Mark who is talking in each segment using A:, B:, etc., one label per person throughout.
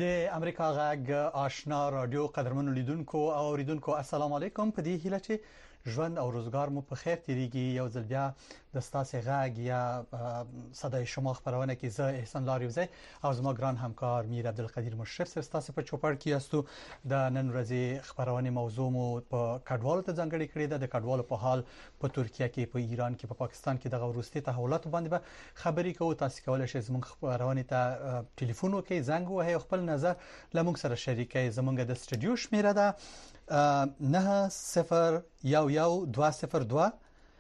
A: د امریکا غږ آشنا رادیو قدرمنو لیدونکو او اوریدونکو السلام علیکم. په دې هیله چې ژوند او روزګار مو په خیر تیریږي. یو ځل بیا د ستاسو غږ یا صداي شما خبرونه کې زه احسان لاریوزی او زما ګران همکار میر عبدالقدیر مشرف سره ستاسو په چوپړ کې یاستو. د نن ورځې خبرونه موضوع مو په کډوالو ته ځانګړې کړې ده. د کډوالو په حال په ترکیه کې، په ایران کې، په پاکستان کې د وروستي تحولاتو باندې به خبرې کوو. تاسو کولای شئ زموږ خبرونه ته ټلیفون وکړئ، زنګ ووهئ، خپل نظر لمونږ سره شریکئ. زمونږ د سټوډیو شمیره ده 90111202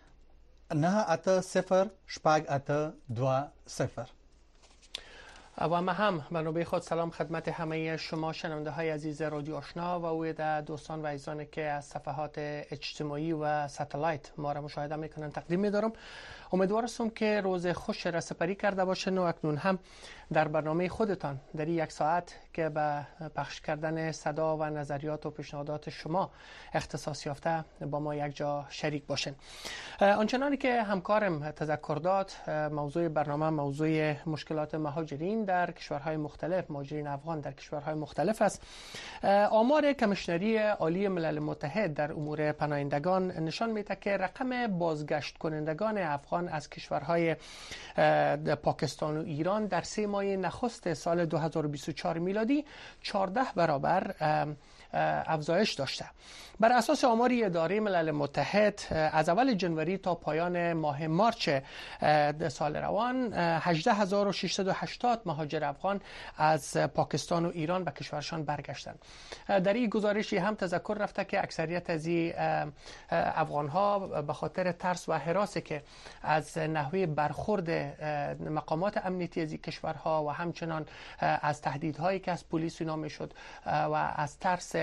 A: 980820.
B: و ما هم منابع خود سلام خدمت همه شما شنونده های عزیز رادیو آشنا و اوید دوستان و عزیزانی که از صفحات اجتماعی و ساتلایت ما را مشاهده میکنن تقدیم میدارم. امیدوار هستم که روز خوش را سپری کرده باشین و اکنون هم در برنامه خودتان در این یک ساعت که به پخش کردن صدا و نظریات و پیشنهادات شما اختصاص یافته با ما یک جا شریک باشین. آنچنانی که همکارم تذکر داد، موضوع برنامه موضوع مشکلات مهاجرین در کشورهای مختلف، مهاجرین افغان در کشورهای مختلف است. آمار کمیشنری عالی ملل متحد در امور پناهندگان نشان میده که رقم بازگشت کنندگان افغان از کشورهای پاکستان و ایران در 3 ماه نخست سال 2024 میلادی 14 برابر افزایش داشته. بر اساس آمار اداره ملل متحد از اول جنوری تا پایان ماه مارچ سال روان 18680 مهاجر افغان از پاکستان و ایران به کشورشان برگشتند. در این گزارشی هم تذکر رفته که اکثریت از این افغان ها به خاطر ترس و هراسی که از نحوه برخورد مقامات امنیتی از این کشورها و همچنان از تهدیدهایی که از پلیس اینا میشد و از ترس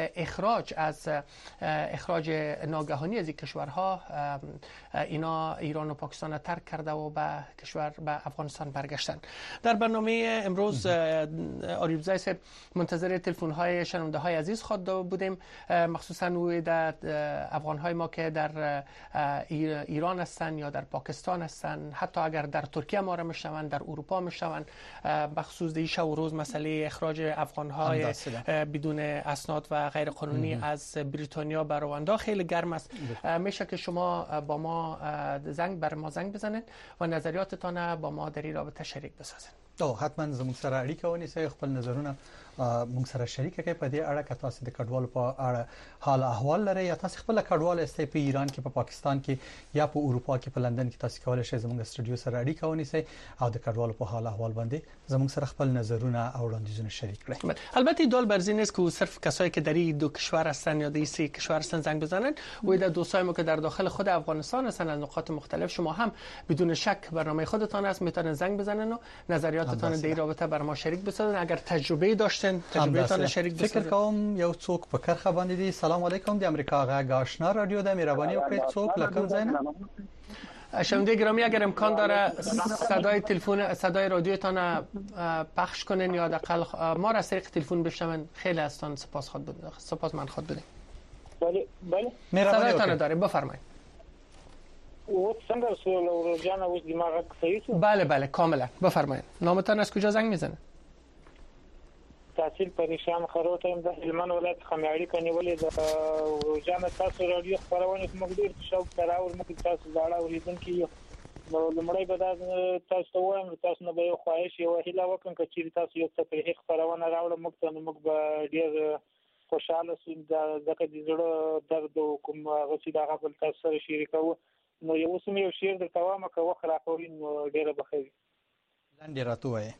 B: اخراج ناگهانی از این کشورها اینا ایران و پاکستان را ترک کرده و به افغانستان برگشتن. در برنامه امروز آریوزای صاحب منتظر تلفن های شنونده های عزیز خود بودیم، مخصوصا افغان های ما که در ایران هستن یا در پاکستان هستن، حتی اگر در ترکیه ما را میشنون، در اروپا میشنون. بخصوص این شب و روز مسئله اخراج افغان های بدون اسناد و غیر قانونی از بریتانیا به رواندا خیلی گرم است. میشه که شما با ما زنگ بزنید و نظریاتتان با ما در این رابطه شریک بسازید.
A: حتما زموږ سره اړیکه ونیسئ، خپل نظرونه موږ سره شریک کړئ په دې اړه. که تاسو د کډوالو په اړه حال احوال لرئ یا تاسو خپل کډوال استئ په ایران کې، په پاکستان کې یا په اروپا کې، په لندن کې، تاسو کولای شئ زموږ سټوډیو سره اړیکه ونیسئ او د کډوالو په حال احوال باندې زموږ سره خپل نظرونه او وړاندیزونه شریک کړئ.
B: البته دال بر این است که صرف کسایی که در این دو کشور هستن یا در این 3 کشور هستن زنگ بزنن و در دوستای ما که در داخل خود افغانستان هستن از نقاط مختلف، شما هم بدون شک برنامه خودتان است، میتونن زنگ بزنن و نظریاتتان در این رابطه بر ما شریک بسازن. اگر تجربه داشتن تجربهتان شریک بسازن.
A: فکر کوم یو څوک په کرخه باندې دی. سلام علیکم. د امریکا غږ آشنا رادیو د مهرباني وکړئ څوک لکم زین.
B: شنونده گرامی اگر امکان داره صدای رادیوتان پخش کنین یا حداقل ما را از طریق تلفن بشنون، خیلی ازتان سپاسمند خود بودیم.
C: بله
B: صدایتان داره، بفرمایید.
C: څنګه سول جان اوس دماغ صحیح شو؟
B: بله کاملا بفرمایید. نامتان از کجا زنگ میزنه؟
C: تحصیل پریشان خروتم د هلمند ولایت خمیاړي کنيولې د جان تاسو رادیو خبرونه موږ ډیر شوق سره او موږ تاسو زړه اوریدونکو نو لمړی به تاسو ته وایم تاسو نه به یو خواهش یو هیله وکم چې تاسو یو څه په خبرونه راوړل موږ ته موږ به ډیر خوشاله شو ځکه د زړه درد کوم غوښتي دا غبل تاسو سره شریکو. نو یو څه یو شیر د توامه کوه خراپورین ډیره بخیر
A: لاندې راتوي.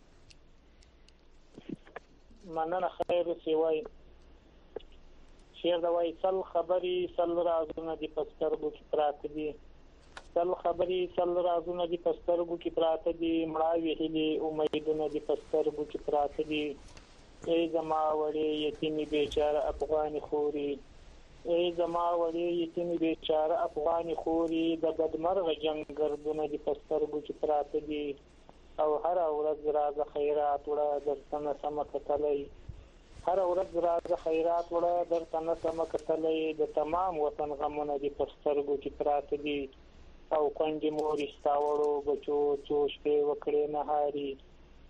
C: مننه خیر سیوای شیر دا وای سل خبري سل رازونه دي پسترګو کې پراته دي، سل خبري سل رازونه دي پسترګو کې پراته دي، مړاوي هلي امیدونه دي پسترګو کې پراته دي. ای زما وړي یتیمی بیچاره افغان خوري، ای زما وړي یتیمی بیچاره افغان خوري، د بدمرغ جنگ ګردونه دي پسترګو کې پراته دي. او هر ورځ راز خیرات وړه درتنه سم کتلې، هر ورځ راز خیرات وړه درتنه سم کتلې. د تمام وطن غمونه دي پسترګو کې پراته دي. او کنجي موري ستاوړو بچو چوشته وکړې نهاري،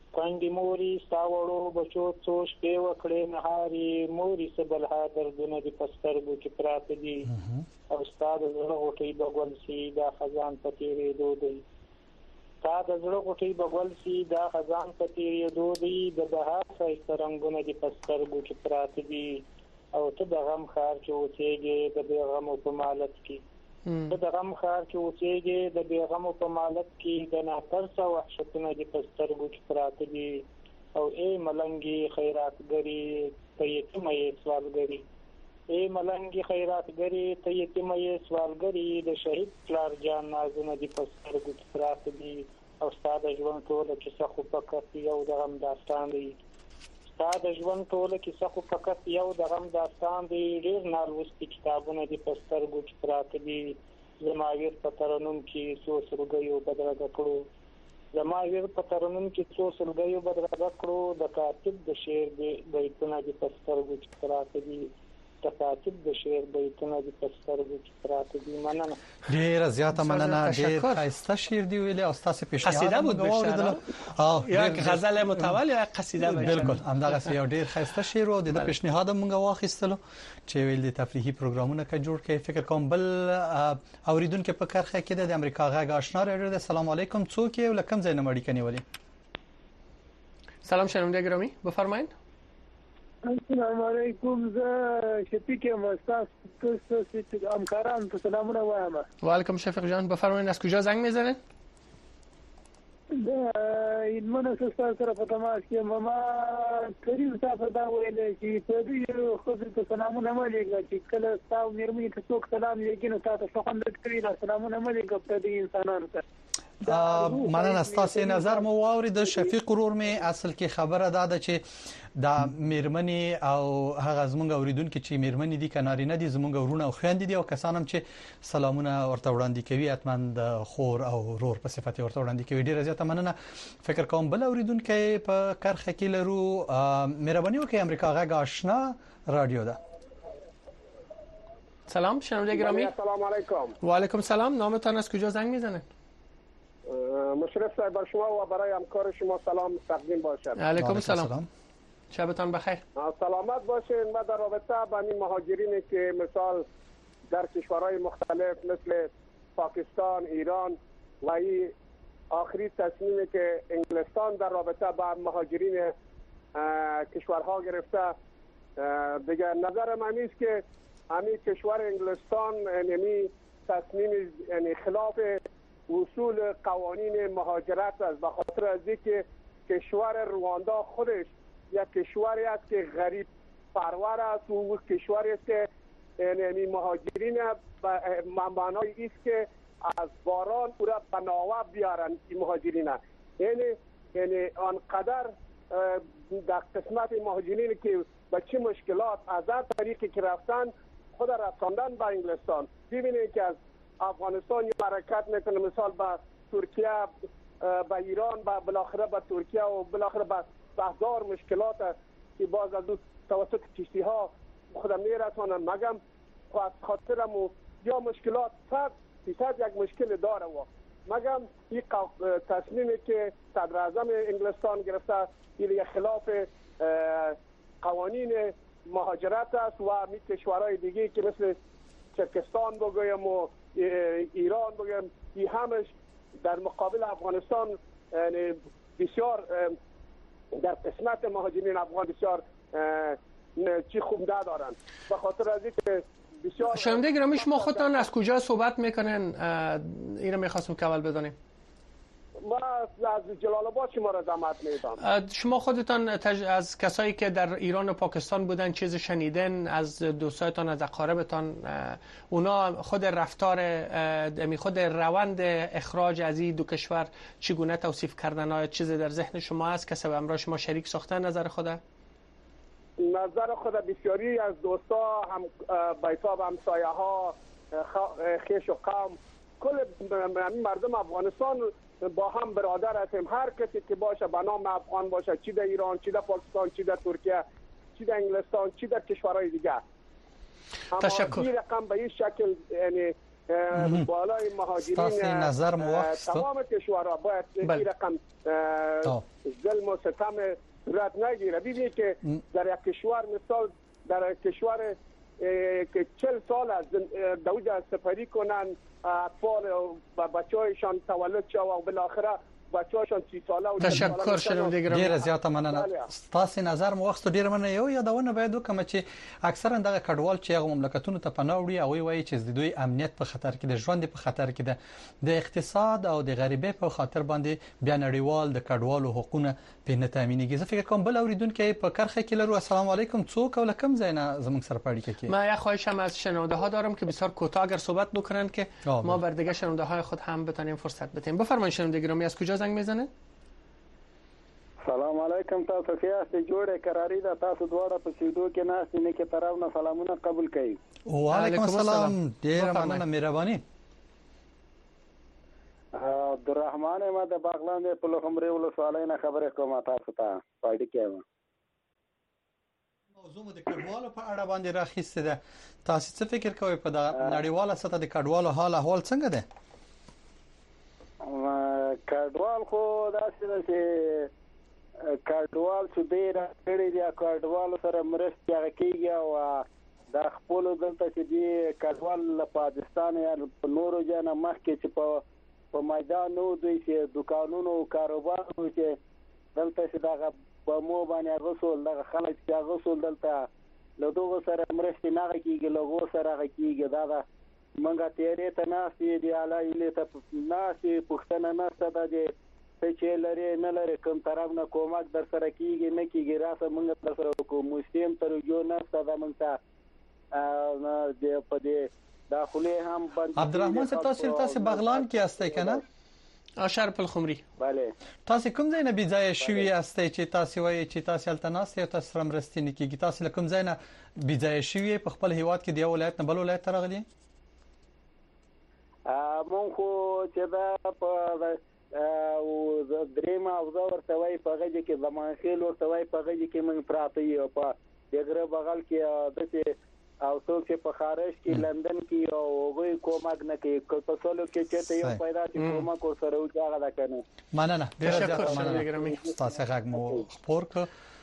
C: کاندي موري ساوړو بچو څو شپې وکړې نهاري موري سبلها دردونه دي پسترګو کې پراته دي او استاد زړه غوټي بغول سي دا خزان پتیرې دودي استاد زړه غوټي بغول سي دا خزان پتیرې دودي د بهار څخه رنگونه دي پسترګو کې پراته دي او ته د غم خار کې اوسېږي د بیغم په مالت کې ته د غم خار کې اوسېږي د بیغم په مالت کې د ناترسه وحشتونه دي پسترګو کې پراته دي او ای ملنګي خیراتګری ته یتیمه سوالګری ای ملنګي خیراتګری ته یتیمه سوالګری د شهید پلار جان نازونه دي پسترګو کې پراته دي او ستاسو ژوند ټول کې څه خو فقط یو د غم داستان دی ستاسو ژوند ټول کې څه خو فقط یو د غم داستان دی ډیر نالوستي کتابونه دي پسترګو کې پراته دي زماویر په ترنم کې څو سرګیو بدرګه کړو زماویر په ترنم کې څو سرګیو بدرګه کړو د کاتب د شعر بیتونه دي پسترګو کې پراته دي د کاتب د شعر بیتونه دي پسترګو کې پراته دي مننه
A: ډیر زیاته مننه ډیر خاصه شعر دی ویلي او تاسو پیشنهاد
B: قصیده بود بشاره
A: یا
B: غزل متول یا قصیده بشه
A: بالکل همدغه یو ډیر خاصه شعر او د پیشنهاد مونږ واخیستلو چې ویل دي تفریحي پروګرامونه کې جوړ کړي فکر کوم بل اوریدونکو په کرخه کې د امریکا غږ آشنا راډیو السلام علیکم څوک یو لکم زین مړی کني ولی
B: سلام شنونده گرامی بفرمایید
D: السلام علیکم زه شفیق یم استاد همکاران ته سلامونه وایم
B: و علیکم شفیق جان بفرمایید از کجا زنگ میزنید
D: من استاد سره په تماس کې ماما کریم صاحب دا ویل چې په دې خو ته سلامونه ملګری چې کله تاسو مېرمنې ته څوک سلام یې کینو تاسو خوند کوي سلامونه ملګری په دې انسانانو ته
A: مننه ستاسو نظر مو واوري د شفیق ورور می اصل کې خبره ده چې د میرمنې او هغه زمونږ اوریدونکو چې میرمنې دي کناري نه دي زمونږ ورونه او خويندې دي او کسانم چې سلامونه ورته وړاندې کوي اتمن د خور او ورور په صفت ورته وړاندې کوي ډیره زیاته مننه فکر کوم بل اوریدونکو په کرخه کې لرو مهرباني وکړئ امریکا غږ آشنا رادیو ده
B: سلام شنونده گرامی
E: سلام علیکم
B: و علیکم سلام نامتان از کجا زنگ میزنید
E: مشرف صاحب بر شما و برای همکار شما سلام تقدیم باشد
B: علیکم سلام شبتان بخیر
E: سلامت باشین و در رابطه با این مهاجرینی که مثال در کشورهای مختلف مثل پاکستان ایران و این آخری تصمیمی که انگلستان در رابطه با مهاجرین کشورها گرفته دیگه نظر من است که همین کشور انگلستان یعنی تصمیم یعنی خلاف اصول قوانین مهاجرت است به خاطر از اینکه کشور رواندا خودش یک کشوری است که غریب پرور است و کشوری است که یعنی مهاجرین معنای است که از باران او را به ناوه بیارن این مهاجرین یعنی آنقدر در قسمت مهاجرین که به چه مشکلات از هر طریقی که رفتن خود رساندن به انگلستان. ببینید که از افغانستان یه حرکت میکنه مثال به ترکیه به ایران به بالاخره به ترکیه و بالاخره به هزار مشکلات که باز از توسط کشتی ها خودم میرسانن مگم از خاطرم یا مشکلات 100% یک مشکل داره و مگم این تصمیمی که صدر اعظم انگلستان گرفته این خلاف قوانین مهاجرت است و می کشورهای دیگه که مثل ترکستان بگویم و ایران بگویم این همش در مقابل افغانستان یعنی بسیار در قسمت مهاجرین افغان بسیار چی خوب ندارن به خاطر از اینکه بسیار
B: شنونده گرامی شما خودتان از کجا صحبت میکنین اینو میخواستم که اول بدانیم
E: ما از جلال آباد شما را دعوت میدم.
B: شما خودتان از کسایی که در ایران و پاکستان بودن چیز شنیدن از دوستایتان از اقاربتان اونا خود رفتار خود روند اخراج از این دو کشور چگونه توصیف کردن های چیزی در ذهن شما هست کسی به همراه شما شریک ساختن نظر خود؟
E: نظر خود بسیاری از دوستا هم بیتاب همسایه ها خیش و قوم کل مردم افغانستان با هم برادر هستیم هر کسی که باشه به نام افغان باشه چی در ایران چی در پاکستان چی در ترکیه چی در انگلستان چی در کشورهای دیگه
B: تشکر
E: این رقم به این شکل یعنی بالای مهاجرین
A: نظر
E: تمام کشورها باید این رقم ظلم و ستم صورت نگیره. ببینید که در یک کشور مثال در کشور که 40 سال از دوجه سپری کنن اطفال و بچه‌هایشان تولد شو و بالاخره بچه‌هاشون 30 ساله و
B: تشکر شنونده گرامی.
A: ډیر زیات مننه. تاسو نظر مو وخت ډیر مننه. یو یادونه باید وکم چې اکثرا دغه کډوال چې هغه مملکتونو ته پناه وړي او وایي چې د دوی امنیت په خطر کې ده، ژوند په خطر کې ده، د اقتصاد او د غریبۍ په خاطر باندې بیا نړیوال د کډوالو حقوقونه په نه تامینېږي. زه فکر کوم بل اوریدونکو په کرخه کې لرو. السلام علیکم. څوک او لکم زینا زموږ سره پاړی کې.
B: من یه خواهشم از شنونده ها دارم که بسیار کوتاه اگر صحبت بکنن که ما بر دیگه شنونده های خود هم بتونیم فرصت بدیم. بفرمایید شنونده گرامی، از کجا زنگ میزنه؟
F: سلام علیکم. تاسو خیاسته جوړه قراری ده، تاسو دواړه په سیدو کې ناس نه کې طرف نه سلامونه قبول کړئ.
A: وعلیکم السلام. ډیر مننه، مهرباني.
F: عبدالرحمن ما د باغلان په لوخمري ولسوالۍ نه خبرې کوم تاسو ته پاډی کېم.
A: موضوع د کډوالو په اړه باندې راخیسته ده. تاسو څه فکر کوئ په نړیواله سطح د کډوالو حال احوال څنګه ده؟
F: کډوال خو داسې ده چې کډوال چې ډېر کړي دي، کډوال سره مرستې هغه کېږي او د خپل دلته چې دی کډوال له پاکستان یا نورو ځایونو مخکې چې په میدان نو دوی چې دکانونو او کاروبار چې دلته چې دغه په مو باندې غوښول دغه خلک چې غوښول دلته له دوه سره مرستې نه کېږي، له سره هغه کېږي. دا منګه تیرې ته ناسې دی علایله ته ناسې پښتنه ناسته ده چې لري نه لري کوم طرف نه کومک در سره کیږي نه کیږي راځه موږ در سره کوم مسلم تر یو نه ستاسو موږ ته د په دې داخلي هم بند.
A: عبدالرحمن صاحب تاسو بغلان کې هستی کنه؟
B: شرف الخمري.
F: بله.
A: تاسو کوم ځای نه بيځای شوی هستی چې تاسو وایي چې تاسو التناس یو تاسو سره مرستې نه کیږي؟ تاسو کوم ځای نه بيځای شوی په خپل هیواد کې دی ولایت نه بل ولایت ته راغلي؟
F: مونږ خو چې دا په او درېما او زور توای په غږی کې زمانخیل او توای په غږی کې من پراته یو په دغه بغل کې د او څوک چې په خارج کې لندن کې او وګي کومک نه کوي په سولو کې چې ته یو پیدا چې کومک ور سره وځه دا کنه.
A: مننه ډیر زیات مننه. تاسو غږ مو خبر ک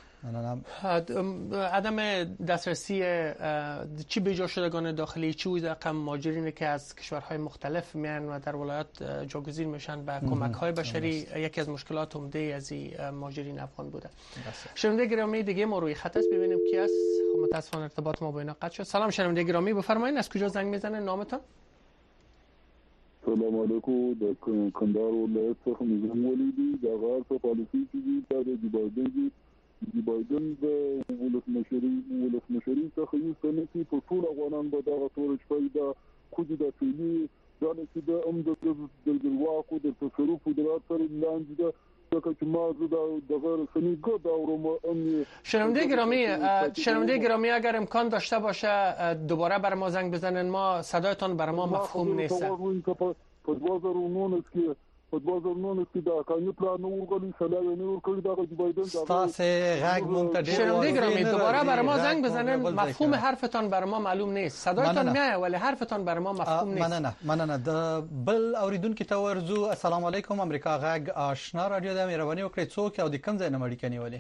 B: عدم دسترسی چی به جا شدگان داخلی چی رقم مهاجرینی که از کشورهای مختلف میان و در ولایات جاگزین میشن به کمک‌های بشری یکی از مشکلات عمده از این مهاجرین افغان بوده. شنونده گرامی دیگه ما روی خط است، ببینیم کی است. خب متاسفانه ارتباط ما با اینا قطع شد. سلام شنونده گرامی، بفرمایید از کجا زنگ میزنه، نامتون؟
G: سلام علیکم. د کندهار ولایت څخه نظام ولیدي د غار په پالیسي کې د دی بایدن د ولسمشري څخه یو سنه کې په ټول افغانان به دا ټول پیدا کوجه د فعلی ځان چې د د واکو د تصرف د سره لاندې ده چې ما د غیر سنی ګډ او
B: شنونده گرامی اگر امکان داشته باشه دوباره بر ما زنگ بزنن، ما صدایتان بر ما مفهوم نیست.
G: په 2019 کې په 2019 کې دا قانون پلان ورغلی سلام نور کړی دا د بایدن
A: تاسو غږ مونږ ته
B: شنونده گرامی دوباره بر ما زنگ بزنن، مفهوم حرفتان بر ما معلوم نیست. صدایتان میاد ولی حرفتان بر ما مفهوم نیست.
A: مننه د بل اوریدونکو ته ورزو. السلام علیکم. امریکا غږ آشنا رادیو د مهرباني وکړئ څوک او د کوم ځای نه مړی کني ولی؟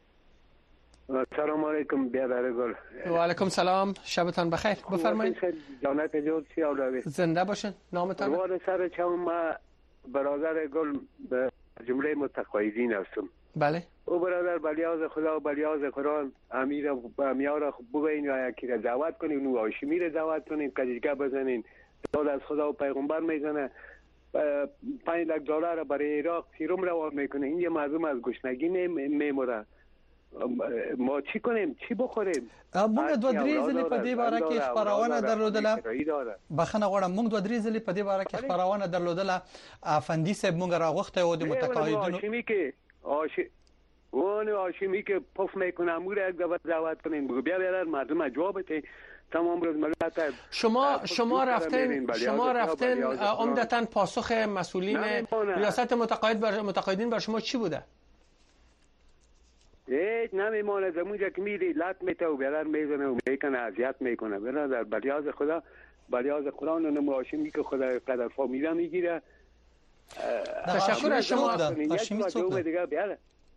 H: سلام علیکم. بیادرگل.
B: و علیکم سلام، شبتان بخیر. بفرمایید.
H: جانت جور چی اولوی.
B: زنده باشین. نامتان؟
H: وارد سر چم برادر گل به جمله متقاعدین هستم.
B: بله.
H: او برادر بلیاز خدا و بلیاز قرآن امیار بگوین یا یکی را دعوت کنین و هاشمی را دعوت کنین کجیگه بزنین داد از خدا و پیغمبر میزنه. $500,000 برای عراق سیروم روان میکنه. این یه مردم از گشنگی میموره. ما چی کنیم؟ چی بخوریم؟
A: موږ دوه درې ځلې په دې باره کې خبرونه درلودله. بخښنه غواړم، موږ دوه درې ځلې په دې باره کې خبرونه درلودله. افندی صاحب موږ راغوښته و د متقاعدینو
H: هاشمی که هاشمی که پف میکنه امور یک دعوت کنیم بیا بیادر مردم جواب بده. تمام روز ملت
B: شما رفتن عمدتاً پاسخ مسئولین ریاست متقاعدین بر شما چی بوده؟
H: هیچ نمیمانه. زمونجا که میری لط میته و بیادر میزنه و میکنه اذیت میکنه. برادر بلیاز خدا بلیاز قرآن و نماشمی که خدا قدر فامیلا میگیره.
B: تشکر از شما.
A: هاشمی څوک
H: دیگه بیاره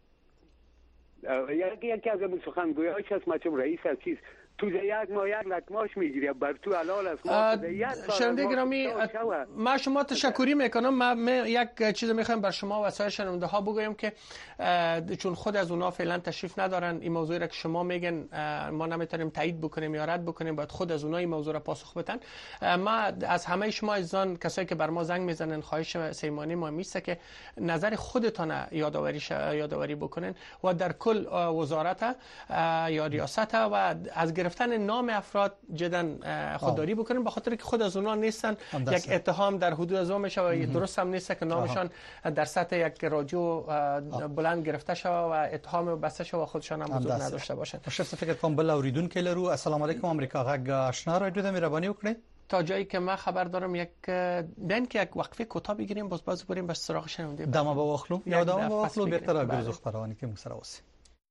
H: یکی از سخنگویاش هست مچم رئیس از چیز تو یک ماه یک لکماش میگیری بر تو حلال است.
B: شنونده گرامی ما شما تشکری میکنم. من یک چیز میخوایم بر شما و سایر شنونده ها بگویم که چون خود از اونا فعلا تشریف ندارن این موضوعی را که شما میگن ما نمیتونیم تایید بکنیم یا رد بکنیم، باید خود از اونا این موضوع را پاسخ بدن. ما از همه شما عزیزان کسایی که بر ما زنگ میزنن خواهش سیمانی ما میسته که نظر خودتان یادآوری بکنین و در کل وزارت یا ریاست و از گرفتن نام افراد جدا خودداری بکنن، به خاطر که خود از اونها نیستن. یک اتهام در حدود از اون میشه و درست هم نیست که نامشان در سطح یک رادیو بلند گرفته شوه و اتهام بسته شوه و خودشان هم حضور نداشته باشن.
A: شخص فکر کنم بل اوریدونکو لرو. السلام علیکم امریکا غږ آشنا رادیو د مهرباني وکړئ.
B: تا جایی که من خبر دارم بیان که یک وقفه کوتاه بگیریم باز بریم به سراغ شنونده.
A: دما به واخلو یا دما به واخلو بهتره ګرځو خبرونه کې موږ سره اوسئ.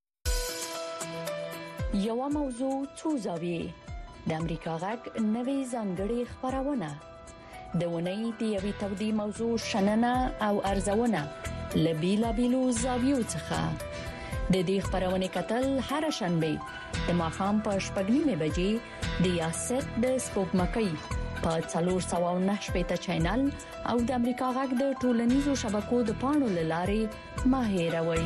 I: یو موضوع څو زاویې د امریکا غږ نوې ځانګړې خبرونه د ونې د یوې تودې موضوع شننه او ارزونه له بیلابیلو زاویو څخه د دې خبرونه کتل هر شنبه د ماښام په 6:30 بجې د یاست د سپوږمکۍ په 409 چینل او د امریکا غږ د ټولنیزو شبکو د پاڼو لارې ما هیروي.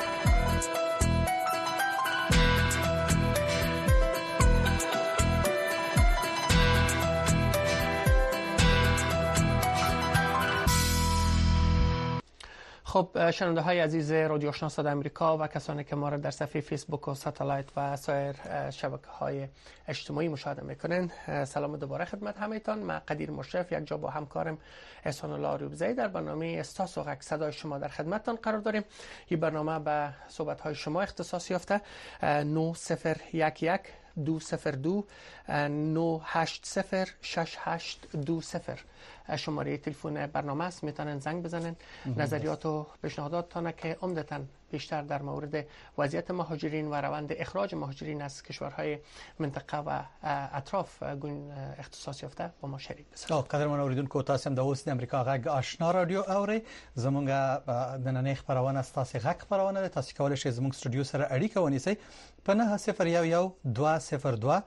B: خب شنونده های عزیز رادیو آشنا صدای امریکا و کسانی که ما را در صفحه فیسبوک و ساتلایت و سایر شبکه های اجتماعی مشاهده میکنین، سلام دوباره خدمت همه‌تان. من قدیر مشرف یک جا با همکارم احسان الله آریوبزی در برنامه استاس و غږ صدای شما در خدمتتان قرار داریم. این برنامه به صحبت های شما اختصاص یافته. 9011 202 980 6820 شماره تلفن برنامه است. میتونن زنگ بزنن نظریات و پیشنهاداتتان که عمدتاً بیشتر در مورد وضعیت مهاجرین و روند اخراج مهاجرین از کشورهای منطقه و اطراف اختصاص یافته با ما شریک بسازید.
A: قدرمن اوریدونکو تاسو هم د اوس د امریکا غږ آشنا رادیو اوري. زمونږ د نننۍ خبرونه ستاسو غږ خبرونه ده. تاسو کولای شئ زموږ سټوډیو سره اړیکه ونیسئ په 9011 202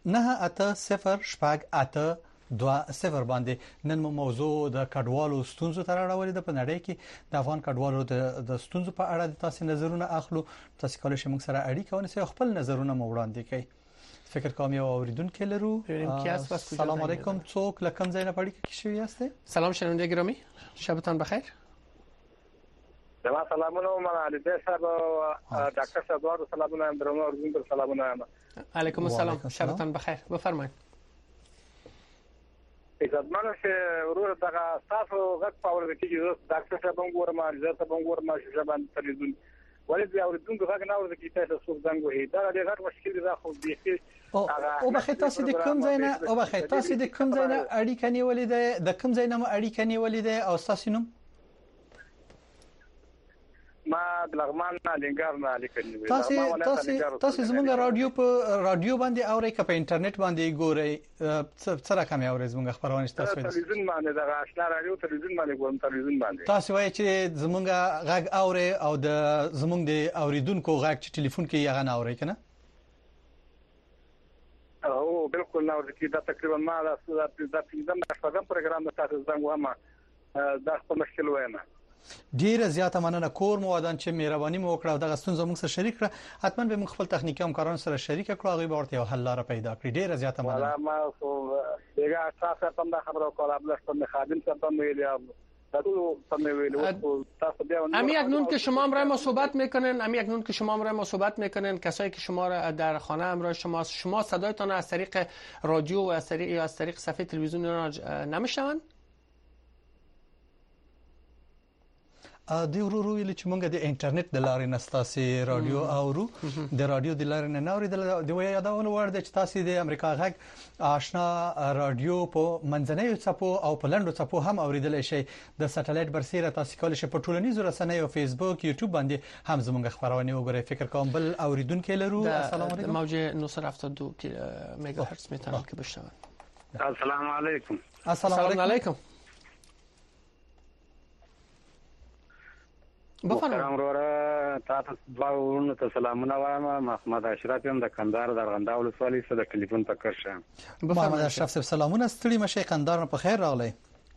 A: 9808 20 باندې. نن موضوع د کډوالو ستونزو تر اړولې ده. په نړۍ کې د افغان کډوالو د ستونزو په اړه د تاسو نظرونه اخلو. تاسو کولای شئ موږ سره اړیکه ونیسئ او خپل نظرونه مو وړاندې کړئ. فکر کوم یو اوریدونکو لرو. سلام علیکم. څوک لکم زینب اړیکه کې شوی یاست؟
B: سلام شنونده گرامی، شبتان بخیر.
E: سلامونه من علی صاحب و دکتر صدوار سلامونه درنو اردوین سلامونه.
B: علیکم السلام، شبتان بخیر. بفرمایید.
E: عزتمنه چې ورور دغه تاسو غږ پاور کې چې ډاکټر صاحب وګورم ما عزت وګورم ما شبان تلویزیون ولې بیا اوریدونکو غږ نه اورځي چې تاسو څو زنګ وهي دا ډېر غټ مشکل دی. خو به
A: او بخې تاسو د کوم ځای نه او بخې تاسو د کوم ځای نه اړیکه نیولې ده؟ د کوم ځای نه اړیکه نیولې ده او تاسو نوم؟
E: ما د لغمان نه لنګار نه لیکنی وی.
A: تاسو زموږ رادیو باندې اورئ که په انټرنیټ باندې ګورئ؟ څه رقم اورئ زموږ خبرونه تاسو؟
E: تلویزیون باندې د آشنا رادیو تلویزیون باندې ګورم. تلویزیون باندې
A: تاسو وایي چې زموږ غږ اورئ او د زموږ د اوریدونکو غږ چې ټلیفون کې یې غن اورئ کنه؟
E: او بالکل نه ورته دا تقریبا ما د پنځم پروګرام د تاسو زنګ ومه دا خپل مشکل وایم.
A: ډیره زیاته مننه. کور مو ودان چې مهرباني مو وکړه او دغه ستونزه موږ سره شریک کړه. حتما به موږ خپل تخنیکی همکارانو سره شریک کړو هغه به ورته یو حل لاره پیدا کړي. ډیره زیاته مننه.
E: ما خو دغه تاسو ته د خبرو کوله بل څه خادم څه ویل
B: امی اکنون که شما همراه ما صحبت میکنن کسایی که شما را در خانه همراه شما صدایتان از طریق رادیو و از طریق صفحه تلویزیون نمیشنون؟
A: د ورو ویل چې موږ د انټرنیټ د لارې نستاسي رادیو اورو د رادیو د لارې نه اورېدل د ویا یادونه ور د چې تاسو د امریکا غږ آشنا رادیو په منځنیو څپو او په لنډو څپو هم اوریدل شي د سټلایټ برسیره تاسو کولای شئ په ټولنیزو رسنیو فیسبوک یوټیوب باندې هم زموږ خبرونه وګورئ فکر کوم بل اوریدونکو لرو السلام علیکم
B: موج 972 مگاهرتز میتونن که بشنون
J: السلام علیکم
B: السلام علیکم
J: محترم وروره تاسو دواړو ته سلامونه وایم محمد اشرف یم د کندهار د ارغنداو ولسوالۍ څخه د ټلیفون په کرشه
A: محمد اشرف صاحب سلامونه ستړي مشه کندهار په خیر راغلی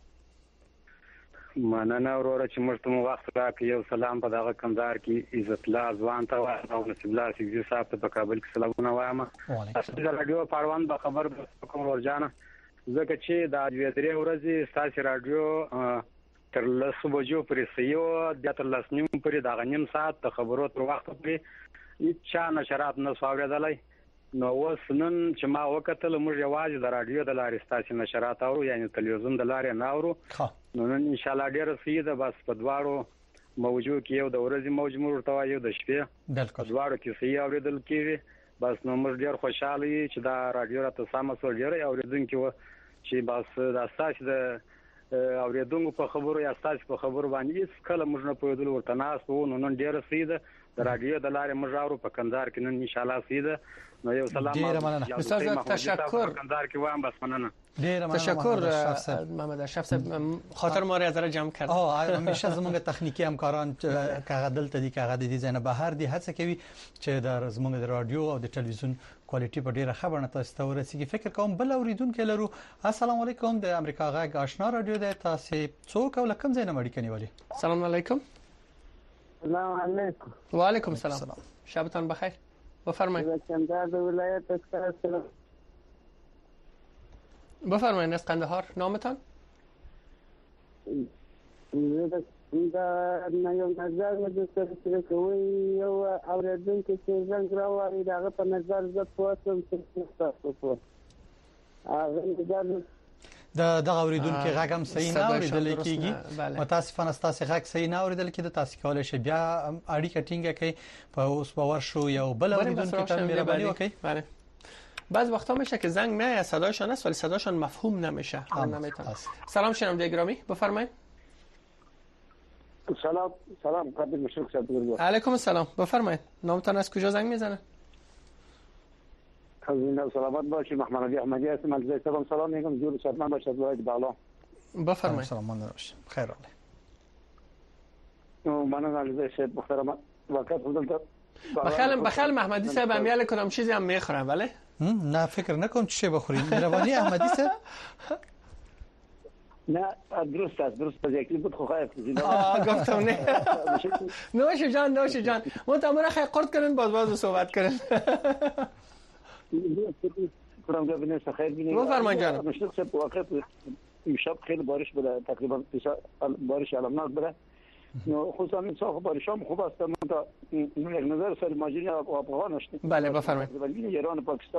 J: مننه وروره چې موږ ته وخت راکړ یو سلام په دغه کندهار کې عزت الله ځوان ته او نصیب الله سیږي صاحب ته په کابل کې سلامونه وایم تاسو د رادیو پروان په خبر کوم ورجانه ځکه چې د اجازه ورځې ستاسو رادیو تر لسو بجو پرې سيو د تر لسنیم پرې د غنیم ساعت د خبرو تر وخت پرې هیڅ نشرات نه ساوړېدلای نو وسنن چې ما وکتل موږ یوازې د رادیو د لارې ستاسو نشرات اورو یعنی تلویزیون د لارې نه اورو نو نن ان شاء الله ډېر سیده بس په دواړو موجو کې یو د ورځې موج مرته یو د شپې دواړو کې سي اوریدل کېږي بس نو موږ ډېر خوشاله یو چې دا رادیو راته سم سول ډېر اوریدونکو چې بس د اساس د اوریدونکو په خبرو یا اساس په خبرو باندې کله موږ نه پوهېدل ورته ناس وو نو نن ډېر سیده د رادیو د لارې موږ اورو په کندهار کې نن ان شاء الله سیده نو یو سلام
B: استاد تشکر
J: کندهار کې وایم بس مننه
B: تشکر محمد اشرف صاحب خاطر ما را از جمع کرد
A: همیشه زموږ تخنیکی همکاران کاغه دلته دي کاغه دي زنه بهر دي هڅه کوي چې د زموږ د رادیو او د ټلویزیون کوالټي په ډیره خبرونه تاسو ته ورسیږي فکر کوم بل اوریدونکو لرو السلام علیکم د امریکا غږ آشنا رادیو د تاسو څوک او لکم زینه مړی کني ولی
B: سلام علیکم
K: سلام علیکم
B: و علیکم السلام شبتان بخیر بفرمایید
K: کندهار د ولایت اسکندر
B: بفرمایید از قندهار نامتان
K: دا یو نظر مې د سره کوي یو اوریدونکو چې څنګه راوړي داغه په نظر زه پوښتنه کوم
A: دغه اوریدونکو غږ هم صحیح نه اوریدل کیږي متاسفانه تاسو غږ صحیح نه اوریدل کیږي تاسو کولای شئ بیا اړیکه ټینګه کړئ په اوس باور شو یو بل اوریدونکو ته مهرباني وکړئ
B: بله بعض وقتا میشه که زنگ میاد صدایشان است ولی صداشان مفهوم نمیشه سلام شنونده گرامی بفرمایید
F: سلام قبل مشرق صاحب
B: علیکم السلام بفرمایید نامتان از کجا زنگ میزنه
F: خیلی سلامت باشید محمد علی احمدی هستم از زیستان سلام میگم جور شادمان باشید ولایت بغلان
B: بفرمایید
A: سلام باشه خیر الله
F: من علی زیست محترم وقت بودم
B: بخیل محمدی صاحب امیال کنم چیزی هم میخورم بله
A: نه فکر نکنم چی بخوریم مهربانی احمدی صاحب
F: نه درست از یکی بود خواهد
B: گفتم نه نوش جان متامره خیلی قرد کنن باز صحبت کنن
F: کنم که بینید خیر بینید
B: بفرمایید جانم
F: مشرق صاحب واقع امشب خیلی بارش بوده تقریبا بارش علمناک بوده خصوصا این ساخت بارش هم خوب است من تا یک نظر سر ماجرای افغان است
B: بله بفرمایید
F: ایران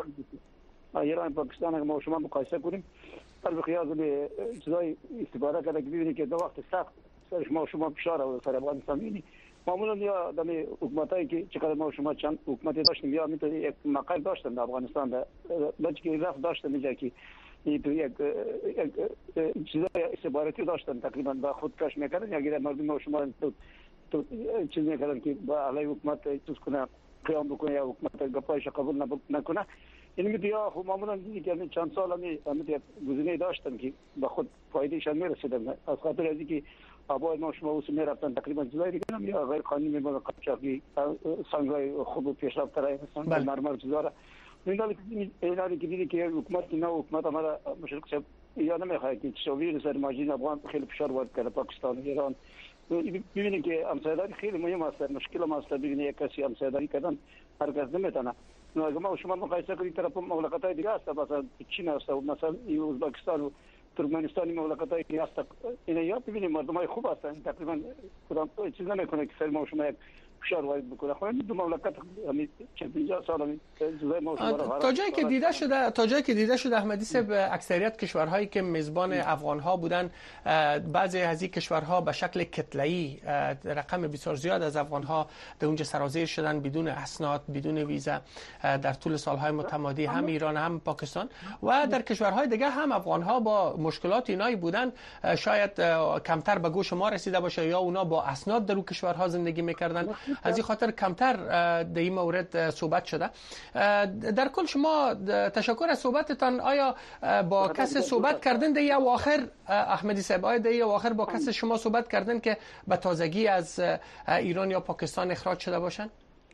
F: و پاکستان اگه ما شما مقایسه کنیم بر قیاس به چیزای استفاده کرده که ببینید که دو وقت سخت سر شما فشار و سر افغانستان ببینید معمولا یا دم حکومتایی که چقدر ما شما چند حکومتی داشتیم یا میتونه یک مقال داشتن در افغانستان در که رفت داشتن میگه که یک چیزای استخباراتی داشتن تقریبا با خودکش میکردن یا اگر مردم ما شما تو چیز میکردن که با علیه حکومت چیز کنه قیام بکنه یا حکومت گپایش قبول نکنه یعنی بیا خب معمولا دیگه که چند سال همین گزینه داشتن که به خود فایدهشان میرسیدن از خاطر از اینکه آبای ما شما واسه میرفتن تقریبا چیزایی دیگه یا غیر قانونی میبودن قاچاقی سنگای خوب پیشرفت ترای هستن مرمر چیزا اینا که دیدی که حکومت نه حکومت ما مشرق صاحب یا نمیخواد که شویر سر ماجین افغان خیلی فشار وارد کنه پاکستان ایران ببینید که همسایه‌داری خیلی مهم است مشکل ما است ببینید یک کسی همسایه‌داری کردن هر کس نمیتونه نو اگه ما شما مقایسه کنید طرف مملکت‌های دیگه است مثلا چین است و مثلا ازبکستان و ترکمنستان مملکت‌های دیگه است اینا یا ببینید مردمای خوب هستن تقریبا کدام چیز نمیکنه که سر ما شما یک
L: فشار وارد بکنه. خب دو مملکت همین 50 سال همین
B: تا جایی که دیده شده احمدی صاحب، اکثریت کشورهایی که میزبان افغان‌ها بودن، بعضی از این کشورها به شکل کتله‌ای رقم بسیار زیاد از افغان‌ها در اونجا سرازیر شدن بدون اسناد، بدون ویزا در طول سال‌های متمادی، هم ایران هم پاکستان و در کشورهای دیگه هم افغان‌ها با مشکلات اینایی بودن، شاید کمتر به گوش ما رسیده باشه یا اونا با اسناد در اون کشورها زندگی می‌کردن، از این خاطر کمتر در این مورد صحبت شده. در کل شما تشکر از صحبتتان. آیا با کس صحبت کردن در این اواخر احمدی صاحب، آیا در این اواخر با کس شما صحبت کردن که به تازگی از ایران یا پاکستان اخراج شده باشن؟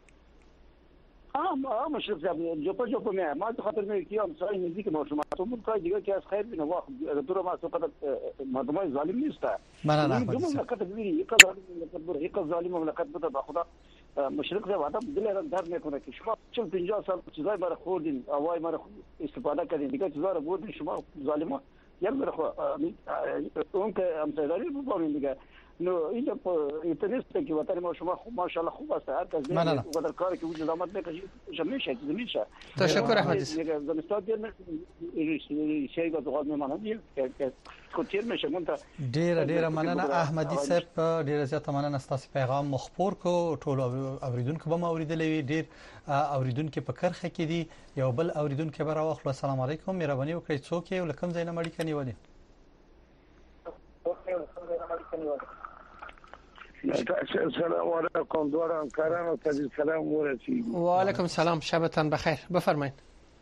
L: مشرف صاحب جوپا میه ما خاطر میگم که امسای نزدیک ما شما تو کار دیگه که از خیر بینه واخ دور ما صحبت مردم ظالم نیست.
A: من نه
L: مملکت ببینی یک ظالم مملکت بوده به خدا مشرف صاحب آدم دل در میکنه که شما 50 سال چیزای برای خوردین اوای ما استفاده کردین دیگه چیزا رو بردین شما ظالما یک بر اون که امسایداری بکنین دیگه. نو اینجا اینترنت که وطن ما شما ماشاءالله خوب است، هر کس قدر کاری که وجود آمد میکشه میشه.
B: تشکر احمدی صاحب.
L: زمستان دیر شی گفت قول میمانه که کوتیر میشه مونته.
A: ډیر مننه احمدی صاحب، ډیر زیات مننه ستاسو پیغام مخبور کو ټول اوریدونکو به ما اوریدلې ډیر اوریدونکو په کرخه کې دي. یو بل اوریدونکو به راوخلو. السلام علیکم، مهرباني وکړئ څوک یو لکم زینه مړی کني ونی.
M: السلام علیکم دوستان همکاران و سلام ورسید.
B: و علیکم السلام، شبتان بخیر. بفرمایید.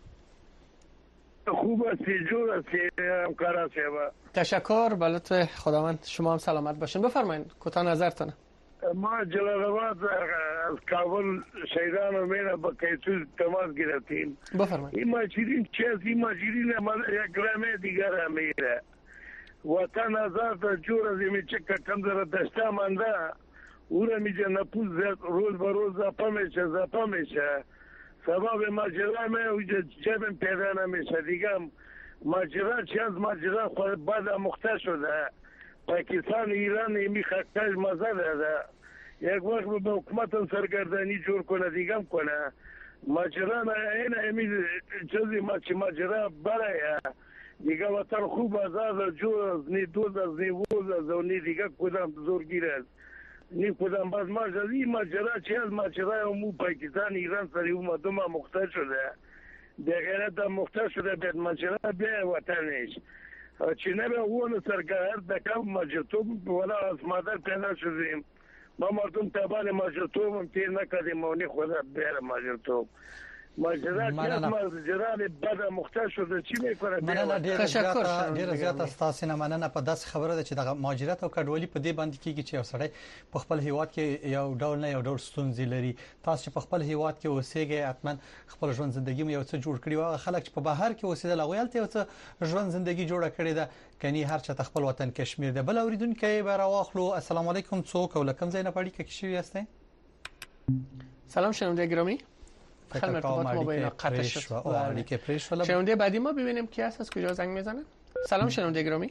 M: خوب هستی، جور هستی همکاران صاحب؟
B: تشکر، به لطف خداوند شما هم سلامت باشین. بفرمایید کوتاه نظرتونه.
M: ما جلال آباد از کابل شهران و مینا با کیسو تماس گرفتیم.
B: بفرمایید.
M: این ماجرین چه از این ماجرین یک رمه دیگر هم میره وطن آزاد جور از این چه که کم در دشته مانده او را میجه نپوز روز به روز زپا میشه سبب ماجرا می او جبم پیدا نمیشه دیگه. ماجرا چند ماجرا خود بعد مخته شده. پاکستان ایران ایمی خطاش مزه داده. یک وقت به حکومت سرگردانی جور کنه دیگه کنه. ماجرا این ایمی چیزی ماجرا برای دیگه وطن خوب آزاد جور از نی دوز از نی ووز از و نی دیگه کدام زورگیر است. نی کدام باز ماجرا چی از ماجرا امو پاکستان ایران سری او مردم مخته شده. بغیرت مخته شده بید ماجرا بیا وطنش. چی نبه اون سرگرد دکم ماجرتوب ولا از مادر پیدا شدیم. ما مردم تبال ماجرتوب هم تیر نکردیم و نی خدا بیر ماجرتوب. ماجرا بعد مختص شده چی میکنه؟
A: مننه ډیر زیات تاسو نه مننه په داس خبره ده چې د مهاجرت او کډوالي په دې باندې کیږي چې اوسړی په خپل هیواد کې یو ډول نه یو ډول ستونزې لري. تاسو په خپل هیواد کې اوسېږئ حتمان خپل ژوند ژوندۍ یو څه جوړ کړی او خلک چې په بهر کې اوسېدل هغه یو څه ژوند ژوندۍ جوړ کړی ده کني هر چا خپل وطن کشمیر ده. بل اوریدونکو به راوخلو. السلام علیکم، څوک او لکم زینه پړی کې شوی یاستئ؟
B: سلام شنونده گرامی، خیلی ارتباط ما با اینا قطع شد. شنونده بعدی ما ببینیم کی هست، از کجا زنگ میزنن. سلام شنونده گرامی.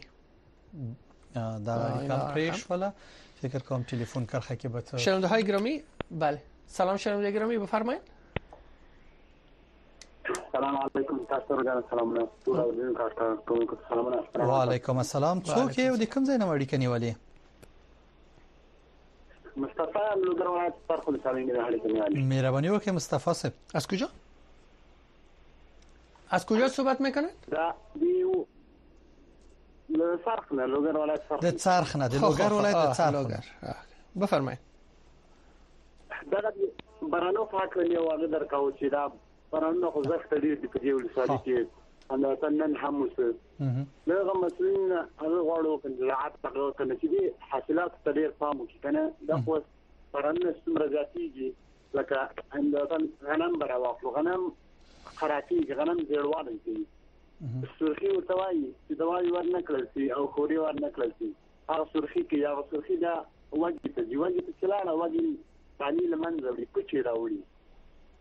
A: دا پریش ولا فکر کنم تلفن کرخه که بت
B: شنونده های گرامی. بله سلام شنونده گرامی، بفرمایید.
N: سلام علیکم، تاسو را سلام علیکم.
A: و علیکم السلام. څوک یو د کوم ځای نه وړي کني ولی؟
N: مصطفی لودروات فرخ سالمی حالی کنی.
A: مهربانی وکړئ مصطفی صاحب.
B: از کجا؟ از کجا صحبت میکنید؟
N: دیو لفرخ نه لوگر ولایت فرخ.
A: د څرخ نه د لوگر ولایت د څرخ.
B: بفرمایید.
N: دا برانو فاکر یو هغه درکاو چې دا برانو خو زخت ډیر دی په دې ولسوالۍ کې انا تنن حمص لغه مسؤلین هغه غواړو کنجلات تغو کنه چې دي حاصلات تدیر فامو کې کنه د خو برانو ستمر ذاتيږي لکه انداتن غنم براوخلو غنم خراطي غنم زیړوالی کوي سرخي او توای چې دوای ورنکړل سي او خوري ورنکړل سي هغه سرخي کې یا سرخي دا وګړي ته ژوند ته چلانه وګړي پانی لمنځه وړي پچې راوړي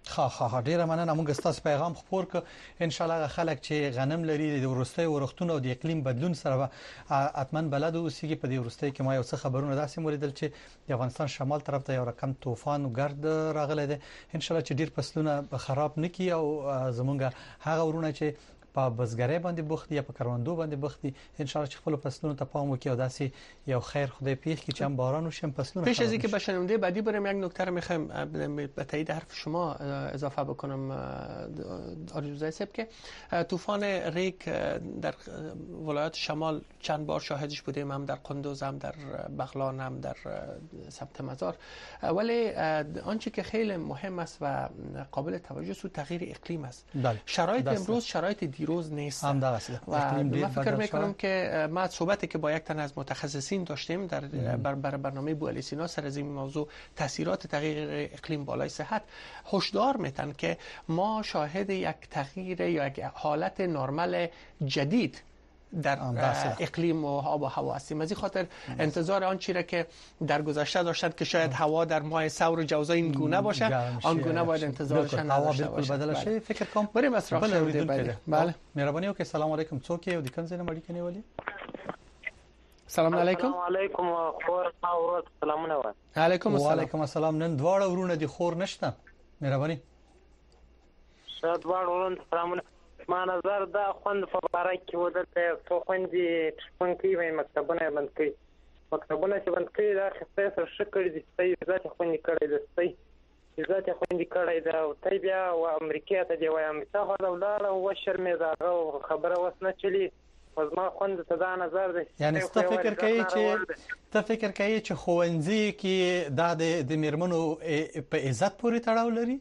A: ها ډیره مننه. موږ ستاسو پیغام خپور ک ان شاء الله خلک چې غنم لري د ورستۍ ورختونو او د اقلیم بدلون سره اتمن بلد اوسېږي. په دې ورستۍ کې ما یو څه خبرونه داسې مولیدل چې د افغانستان شمال طرف ته یو رقم طوفان او ګرد راغلی دی. ان شاء الله چې ډیر فصلونه خراب نکي او زمونږ هغه ورونه چې په بزګرۍ باندې بوخت یا په کروندو باندې بوخت ان شاء الله چې خپل فصلونو ته پام وکړي او داسې یو خیر خدای پیښ کړي چې هم باران وشي فصلونه.
B: پیش از اینکه به شنونده بعدی بریم یک نکته رو میخوایم به تایید حرف شما اضافه بکنم آرزوزای سب که طوفان ریک در ولایات شمال چند بار شاهدش بودیم، هم در قندوز هم در بغلان هم در سمت مزار. ولی آنچه که خیلی مهم است و قابل توجه سو تغییر اقلیم است. شرایط امروز شرایط دیروز نیست و من فکر میکنم که ما صحبتی که با یک تن از متخصصین داشتیم در برنامه بو علی سینا سر از این موضوع تاثیرات تغییر اقلیم بالای صحت هشدار میتن که ما شاهد یک تغییر یا یک حالت نرمال جدید در اقلیم و آب و هوا هستیم. از این خاطر انتظار آن چیره که در گذشته داشتن که شاید هوا در ماه ثور و جوزا این گونه باشه، آن گونه باید انتظارش نداشته باشه.
A: بدل شي فکر کوم
B: بریم از راه شنونده بعدی. بله
A: مهرباني وکړئ. سلام علیکم. څوک یو د کوم ځای نه مړی کني ولی؟
B: سلام علیکم.
O: السلام علیکم خور او سلامونه و
B: علیکم السلام.
A: وعلیکم السلام. نن دواړه ورونه دي خور نشته. مهرباني.
O: شاد دواړه ورونه سلامونه. ما نظر دا خوند په باره کې ودته څو خوندې څنګه وي مکتبونه بند کړي. مکتبونه چې بند کړي دا خسته سره شکر دي چې ذات خوندې کړي دي. ذات خوندې کړي دا او تی بیا او امریکا ته دی وای امریکا خو دا ولاړ او شرمېزه خبره وسنه چلی. ما خوند ته دا نظر دی.
A: یعنی ته فکر کوي چې خوندې کې دا د میرمنو په عزت پورې تړاو لري؟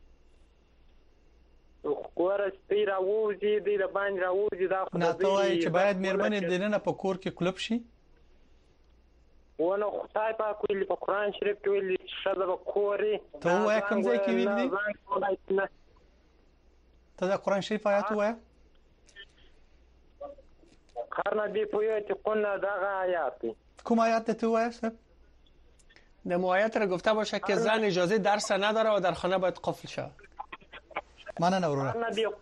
O: ورستی راوځي د باندې راوځي دا خو
A: نه توای چې باید میرمنې د نن په کور کې کلب شي.
O: ونه خدای پاک ویلي په قران شریف کې ویلي چې شاده به کوري.
A: ته وای کوم ځای کې ویلي؟ ته دا قران شریف آیات وای؟
O: خرنا دی پویت قلنا دغه آیات.
A: کوم آیات ته وای صاحب؟
B: د آیات را گفته باشه که زن اجازه درس نداره و در خانه باید قفل شه.
A: مننه ورونه.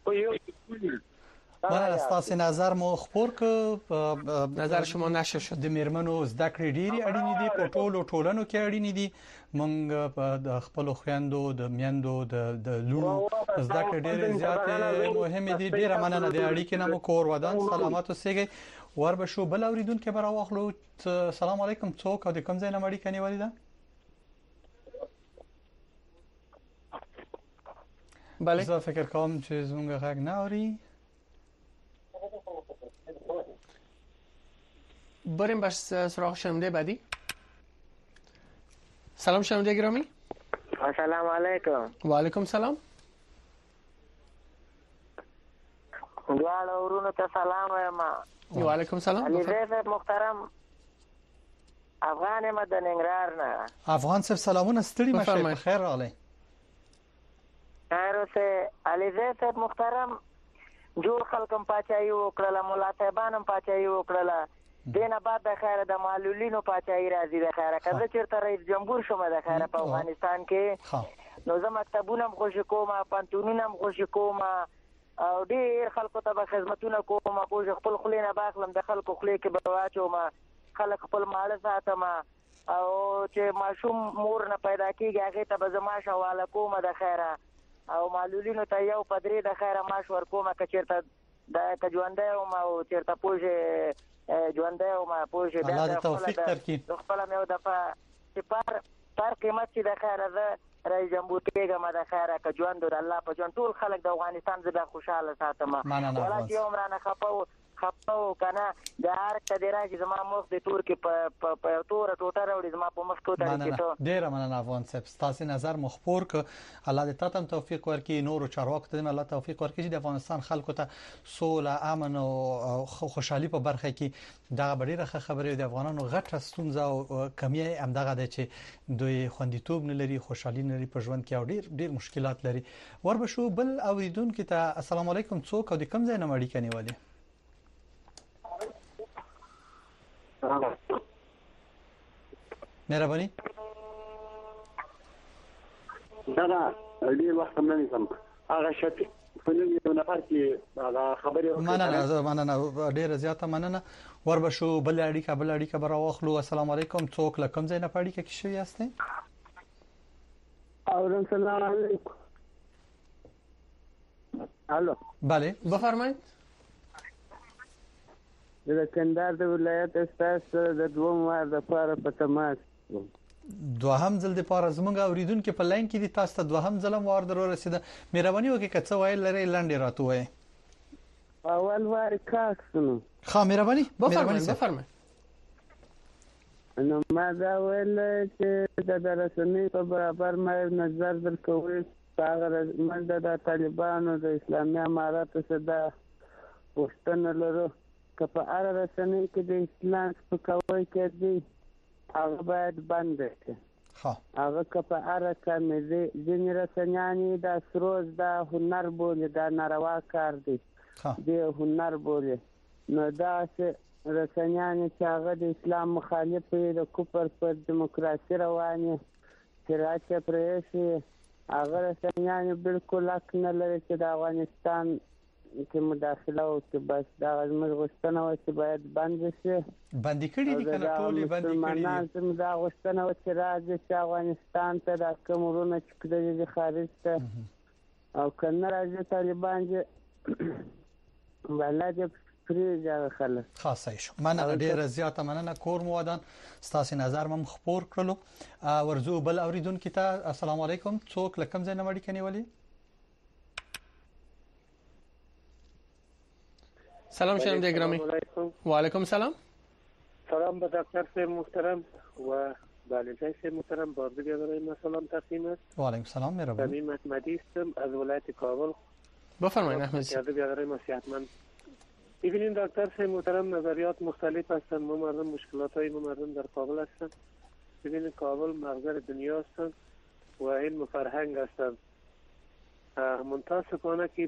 A: مننه. تاسو نظر مو خبر ک
B: نظر شما نشه شد.
A: د میرمنو زده کړې ډېری اړینې دي په ټولنو کې اړینې دي. مونږ د خپل خويندو د میندو د لونو زده کړې ډېرې زیاتې مهمه دي. ډېر مننه د اړیکې نمو کور ودان سلامات اوسئ. ور به شو بل اوریدونکو برا واخلو. سلام علیکم. څوک او د کوم ځای نه مړی کني ولیدا؟
B: بله
A: زه فکر کوم چې زموږ غږ نه اوري.
B: بریم بس سراغ شنونده بعدی. سلام شنونده گرامی.
O: السلام علیکم.
B: و علیکم سلام.
O: دواړه ورونو ته سلام وایم.
B: و علیکم سلام.
O: علي زید محترم افغان مدن انگرار نه.
A: افغان صاحب سلامونه ستړي مشه په خیر راغلی.
O: خیر اوسه. علي زید محترم جوړ خلکم پاچایي وکړه، مولا صاحبانم پاچایي وکړه، دینه بعد د خیره د معلولینو پاچایي راځي د خیره. کله چیرته رئیس جمهور شوم د خیره په افغانستان کې نو زه مکتبونه خوشی کوم، پانتونونه خوشی کوم او ډیر خلکو ته خدمتونه کوم. په خپل خلینه باخلم د خلکو خلی کې به واچوم، خلک خپل مال ساتم او چې ماشوم مور نه پیدا کیږي هغه ته به زما شواله کوم د خیره او معلولینو ته یو پدری د خیره ماش ورکوم که چیرته د کجوندې او چیرته پوجي ژوندې او ما پوجي
A: الله دې توفیق درکړي.
O: خپل مې د چې پر قیمت چې د خیره ده رئیس جمهور کېږم د خیره که ژوند د الله په ژوند ټول خلک د افغانستان زړه خوشاله ساتم. ولا چې عمرانه خپاو کنه د هر کډیرا چې زما مخ د تور کې په تور ټوټه راوړي زما په مخ ټوټه کې ته
A: ډیر مننه افغان صاحب. تاسو نظر مخبور ک الله دې تاسو توفیق ورکړي. نور چارواکو ته الله توفیق ورکړي چې د افغانستان خلکو ته سوله امن او خوشحالي په برخه کې دا ډیره خبره د افغانانو غټه ستونزه او کمی هم دغه د چې دوی خوندیتوب نه لري، خوشحالي نه لري په ژوند کې او ډیر مشکلات لري. ور به شو بل اوریدونکو ته السلام علیکم. څوک او د کوم ځای نه مړی کني ولی؟ مهرباني.
N: دا ډیر وخت هم نه نشم هغه شفیق په نوم یو نفر چې هغه خبرې
A: مننه ډیره زیاته مننه. وربشو بل اړیکه براوخلو. السلام علیکم. څوک لکم زین په اړیکه کې شوی یاست؟
K: او السلام علیکم. الو
B: بله بفرمایید.
K: د کندهار د ولایت استاد د دوم وار د پاره په تماس
A: دوهم ځل د پاره زمونږ اوریدونکو په لاین کې دي. تاسو ته دوهم ځل وار درو رسیده. مهرباني وکړئ که څه وایي لري لاندې راته وایي.
K: اول وار کاکسنو
A: ښه مهرباني
B: بفرمایئ.
K: نو ما دا ویل چې د رسنۍ په برابر مې نظر درکوي. هغه منډه د طالبانو د اسلامي امارات څخه پښتنه لرو که په اړه رسنۍ کې د اسلام سپکاوی کوي هغه باید بند شي. هغه که په اړه کومې ځینې رسنیانې د سروز د هنر بولي دا ناروا کار دی د هنر بولي. نو دا رسنیانې چې هغه د اسلام مخالف د کفر پر دیموکراسي رواني چې پرېشي هغه رسنیانې بالکل حق نه لري چې د افغانستان کې مداخله وکړي. بس دا زموږ غوښتنه وه چې باید بند شي.
A: بندي کړي دي کنه ټولې بندي کړي
K: دي. دا غوښتنه وه چې راځي چې افغانستان ته دا کوم ورونه چې کړي دي خارج ته او که نه راځي طالبان چې بله دې پرېږدي خلک.
A: خاصه شو. مننه ډیره زیاته مننه. کور مو ودان ستاسو نظر مم خبر کړلو. ورزو بل اوریدونکو ته السلام علیکم. څوک لکم زین مړی کني ولی؟
B: سلام شنونده گرامی. و علیکم سلام.
H: سلام به دکتر صاحب محترم و والدین صاحب محترم. بازدید برای سلام تقدیم است.
A: و علیکم سلام. مهربان.
H: تمیم احمدی هستم از ولایت کابل.
B: بفرمایید احمدی صاحب.
H: برای صحتمند. ببینید دکتر صاحب محترم نظریات مختلف هستند. ما مردم مشکلات‌های ما مردم در کابل هستند. ببینید کابل مغزر دنیا هستند و علم و فرهنگ هستند. متاسفانه که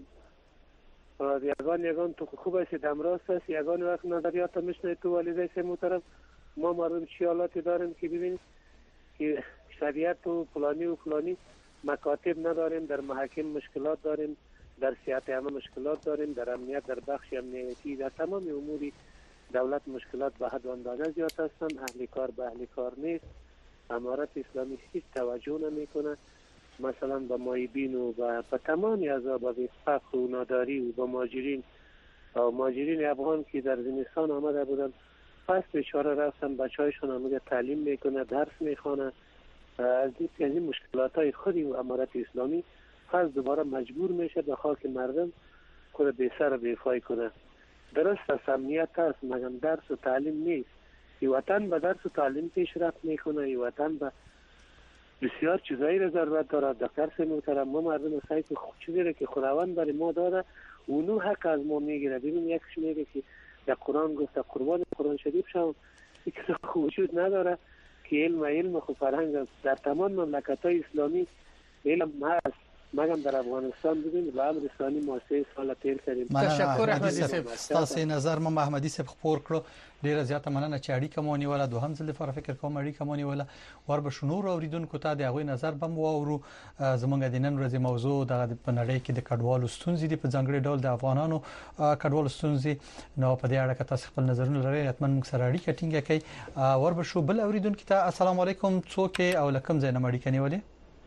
H: یگان تو خوب است دم راست است یگان وقت نظریات میشنه تو والدای صاحب محترم ما مردم چیالاتی داریم که ببینید که شریعت و فلانی مکاتب نداریم. در محاکم مشکلات داریم، در سیاست همه مشکلات داریم، در امنیت در بخش امنیتی در تمام امور دولت مشکلات به حد و اندازه زیاد هستند. اهل کار به اهل کار نیست. امارت اسلامی هیچ توجه نمیکنه مثلا به مایبین و به تمام اعضا به فقر و ناداری و به ماجرین افغان که در زمستان آمده بودن پس بیچاره رفتن بچه‌هایشون آمده تعلیم میکنه درس میخوانه. از این مشکلات های خودی و امارت اسلامی پس دوباره مجبور میشه به خاک مردم خود به سر بیفای کنه. درست است امنیت هست مگر درس و تعلیم نیست. این وطن به درس و تعلیم پیشرفت میکنه. این وطن به بسیار چیزایی را ضرورت داره. دکتر صاحب محترم ما مردم سعی که چیزی را که خداوند برای ما داده اونو حق از ما میگیره. ببین یکش میگه که در قرآن گفته قربان قرآن شریف شو یک وجود نداره که علم خو فرهنگ در تمام مملکت‌های اسلامی علم هست مگر در افغانستان ببینید به امر ثانی ما 3 سال تیر کردیم.
B: تشکر احمدی صاحب.
A: تاسو نظر ما احمدی صاحب خبر کړو. ډیره زیاته مننه چې اړیکه مو نیوله. دوهم ځل لپاره فکر کوم اړیکه مو نیوله. وربشو نور اوریدونکو ته د هغوی نظر بم واورو. زمونږ د نن ورځې موضوع د نړۍ کې د کډوالو ستونزې دي په ځانګړي ډول د افغانانو کډوالو ستونزې. نو په دې اړه که تاسو خپل نظرونه لرئ حتما موږ سره اړیکه ټینګه کړئ. وربشو بل اوریدونکو ته السلام علیکم. څوک او لکم زین مړی کني ولی؟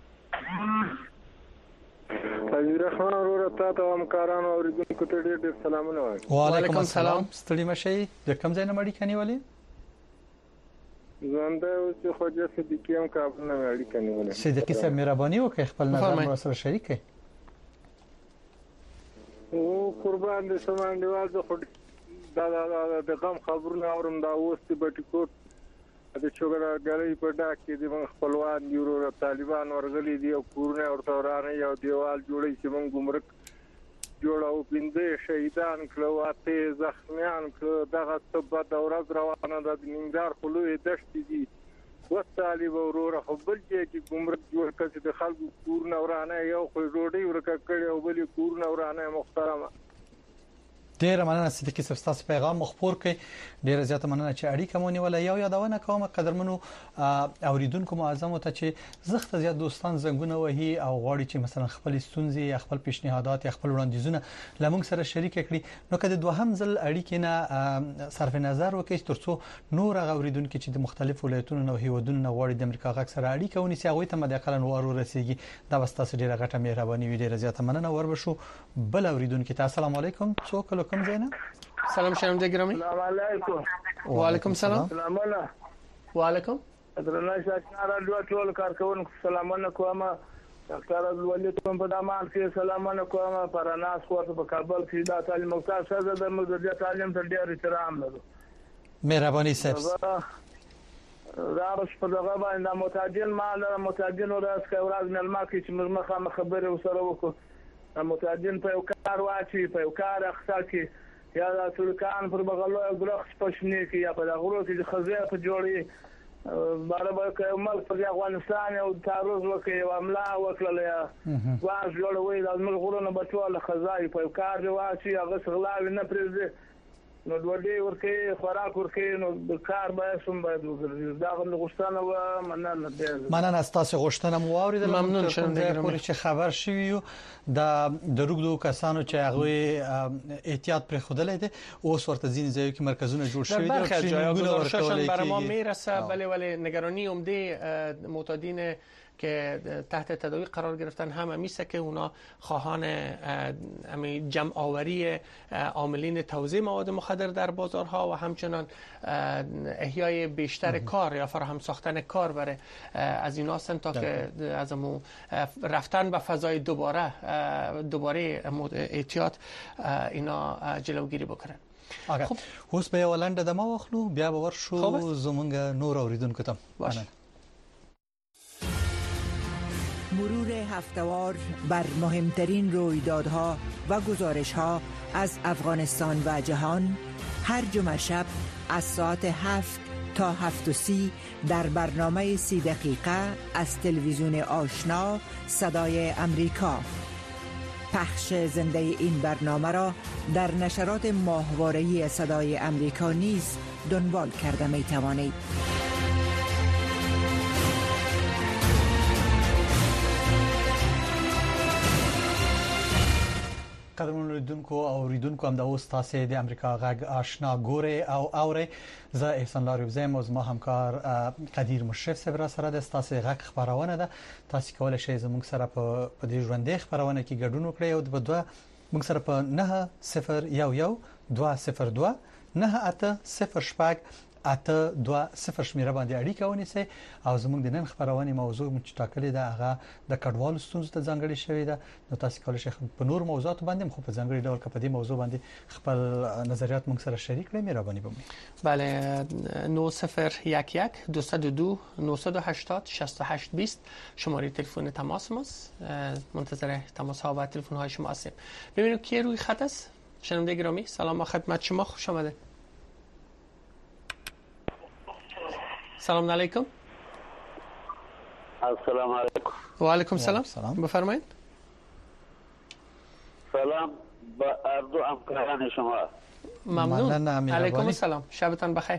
P: حضرت رحمان ورور ته همکارانو اوریدونکو ته ډېر سلامونه وایم.
A: وعلیکم السلام. ستړي مشي. د کوم ځای نه مړی کني ولی؟
P: زنده اوس خوجه صدیقی هم کابل نه مړی کني ولی.
A: صدیقی صاحب مهرباني وکړئ خپل نظر مو سره شریک کړئ.
P: او قربان دې سامان دیوال د غم خبرونه اورم دا اوس په بټکوټ د چوغرا غړې په ډاک کې د خپلوان دی ورو طالبان ورغلي دي او کورونه ورته ورانه یو دیوال جوړي چې موږ ګمرک جوړاو پینځه شهیدان کړو اته زخمیان کړو دغه څه د اورز روانه د ننګرهار خلوی دشت دي و طالب ورور خپل چې ګمرک جوړ کړي د خلکو کورونه ورانه یو خو روډي ورکه کړي او بلی کورونه ورانه محترمه
A: ډیره مننه صدیقي صاحب تاسو پیغام مخبور کړئ ډیره زیاته مننه چې اړیکه مونږ ولا یو یادونه کوم قدرمنو اوریدونکو معظم ته چې زخت زیات دوستان زنګونه وهي او غواړي چې مثلا خپل ستونزې خپل پیشنهادات خپل وړاندیزونه لمونږ سره شریک کړي نو کله دوهم ځل اړیکې نه صرف نظر وکړي ترڅو نور اوریدونکو چې د مختلفو ولایتونو او هیوادونو غواړي د امریکا غږ سره اړیکه ونیسي هغه ته مداخله نور ورسیږي دا واستاسو ډیره غټه مهرباني وي ډیره زیاته مننه وربشو بل اوریدونکو ته السلام علیکم څوک کوم زینا
B: سلام شنونده گرامی.
M: سلام علیکم.
B: و علیکم سلام.
M: سلامونه.
B: و علیکم.
M: درنه شاکر ټول کارکونکو سلامونه کوم. ډاکټر عبدالولید کوم په دامان کې سلامونه کوم پرناس کوته په کابل کې د تعلیم او تاسو د مدیریت تعلیم ته ډیر احترام لرو.
A: مهرباني صاحب.
M: راوس په دغه باندې متاجن مال متاجن ورځ کې ورځ ملما کې چې مخه خبره وسره وکړو متاجن په کار واچي په کار اخته کې یا د ترکان پر بغلو غلخ پښنی کې یا په غرو کې خزیه په جوړي باربه کومل په افغانستان او تعرض وکي او عمله وکړه یا واز جوړوي د مل غرونو بچو له خزای په کار واچي هغه غلاوي نه پرځي نو دوی ورکه خوراک ورکه نو د کار به سم باید وګرځي دا غوښتنه و
A: مننه تاسو غوښتنه مو اوریدل
B: ممنون شوم
A: چې خبر شوی یو د دروغ کسانو چې هغه احتیاط پر خودلې دي او ورته ځین ځای کې مرکزونه جوړ شوی دي
B: چې ورکول برای ما میرسه ولی نگرانی عمده معتادین که تحت تداوی قرار گرفتن هم میسه که اونا خواهان جمع آوری عاملین توزیع مواد مخدر در بازارها و همچنان احیای بیشتر کار یا فراهم ساختن کار برای از اینا هستن تا که از رفتن به فضای دوباره احتیاط اینا جلوگیری بکنن.
A: خب اوس به ولنده د ما واخلو بیا به ورشو زمونږ نور اوریدونکو ته
B: باشه.
Q: مرور هفته‌وار بر مهمترین رویدادها و گزارش‌ها از افغانستان و جهان هر جمعه شب از ساعت 7 تا 7:30 در برنامه 30 دقیقه از تلویزیون آشنا صدای امریکا. پخش زنده این برنامه را در نشرات ماهواره‌ای صدای امریکا نیز دنبال کرده می توانید.
A: قدرمن لیدونکو او اوریدونکو هم د اوس تاسو د امریکا غږ آشنا ګوري او اوري زه احسان لاري زم او زما همکار قدیر مشرف سره سره د تاسو غږ خبرونه ده تاسو کولای شئ زموږ سره په دې ژوندې خبرونه کې ګډون وکړئ او د دوه موږ سره په 9011 202 98 0820 شمیره باندې اړیکه ونیسئ او زموږ د نن خبرونه موضوع چې ټاکلې ده هغه د کډوالو ستونزو ته ځانګړې شوې ده نو تاسو کولای شئ په نور موضوعات باندې خو په ځانګړي ډول په دې موضوع باندې خپل نظریات موږ سره شریک کړئ مهرباني وکړئ.
B: بله 9011 202 980 6820 شماره تلفن تماس ماست. منتظر تماس ها و تلفن های شما هستیم. ببینیم کی روی خط است. شنونده گرامی سلام خدمت شما خوش آمده. سلام علیکم.
R: السلام علیکم.
B: و علیکم سلام. بفرمایید.
R: سلام با اردو همکاران شما.
B: ممنون. علیکم السلام. شبتان بخیر.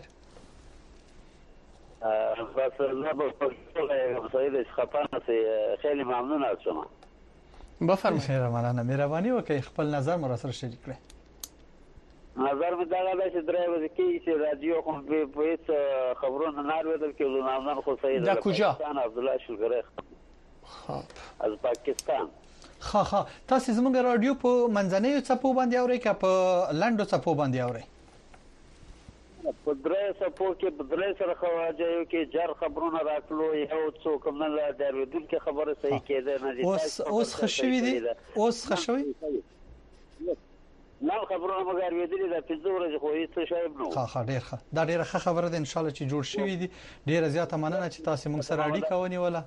R: بس نه سید خفان خیلی ممنون از شما.
B: بفرمایید.
A: مهربانی وکړئ خپل نظر مو سره شریک کړئ.
R: نظر مې دا غواړي چې درې کې چې رادیو کوم په هیڅ خبرونه نه اورېدل کېږي نامدار خو سید
B: دا کجا
R: عبدالله شلګری
B: خب
R: از پاکستان
A: ها تاسو زموږ رادیو په منځنیو څپو باندې اورئ که په لنډو څپو باندې اورئ؟
R: په درې څپو کې په درې سره خواجو کې جر خبرونه راتلو یو څوک نه لا درویدونکو خبره صحیح کېده نه دي
A: اوس خشوي دي اوس خشوي
R: نو خبرونه مګر ویلې دا په څوره خو هیڅ شی نه
A: ها ډیر ښه دا ډیره ښه خبره ده ان شاء الله چې جوړ شي دي ډیره زیاته مننه چې تاسو موږ سره اړیکه ونیوله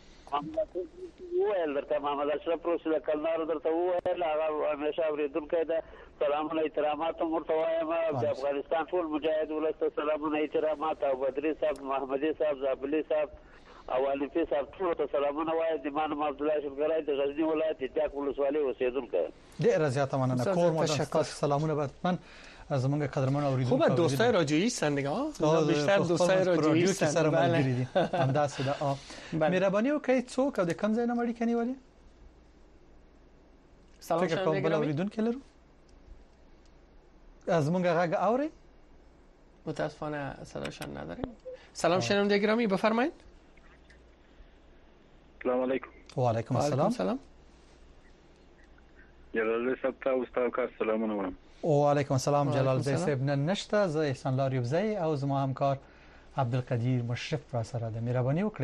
R: وویل درته محمد اشرف روسي د کلنار درته وویل هغه همیشه اوریدونکی ده سلامونه احترامات ورته وایم د افغانستان ټول مجاهد ولسته سلامونه احترامات او بدري صاحب محمدي صاحب زابلي صاحب او الفي صاحب ټول ته سلامونه وایم. د مان عبد الله شفقرای د غزنی ولایت د ډاک ولسوالۍ اوسیدونکی.
A: ډیر زیاته مننه. کور مو تاسو سلامونه باتمن از موږ قدرمن اوریدونکو.
B: خوبه دوستای رادیویی هستن دیگه بیشتر دوستای رادیویی هستن.
A: بله همداسې ده. مهرباني وکړئ څوک او د کوم ځای نه مړی کني ولی
B: سلام شنونده
A: بل اوریدونکو لرو از موږ غږ اوري
B: متاسفانه صداشان نداریم. سلام شنونده گرامی بفرمایید.
S: السلام علیکم.
A: و علیکم السلام.
S: جلال صاحب تاسو ته سلامونه وایم.
A: و علیکم السلام جلال زی صاحب نشته زه احسان لاریوبزی او زما همکار عبدالقدیر مشرف را سره ده. مهرباني وکړئ.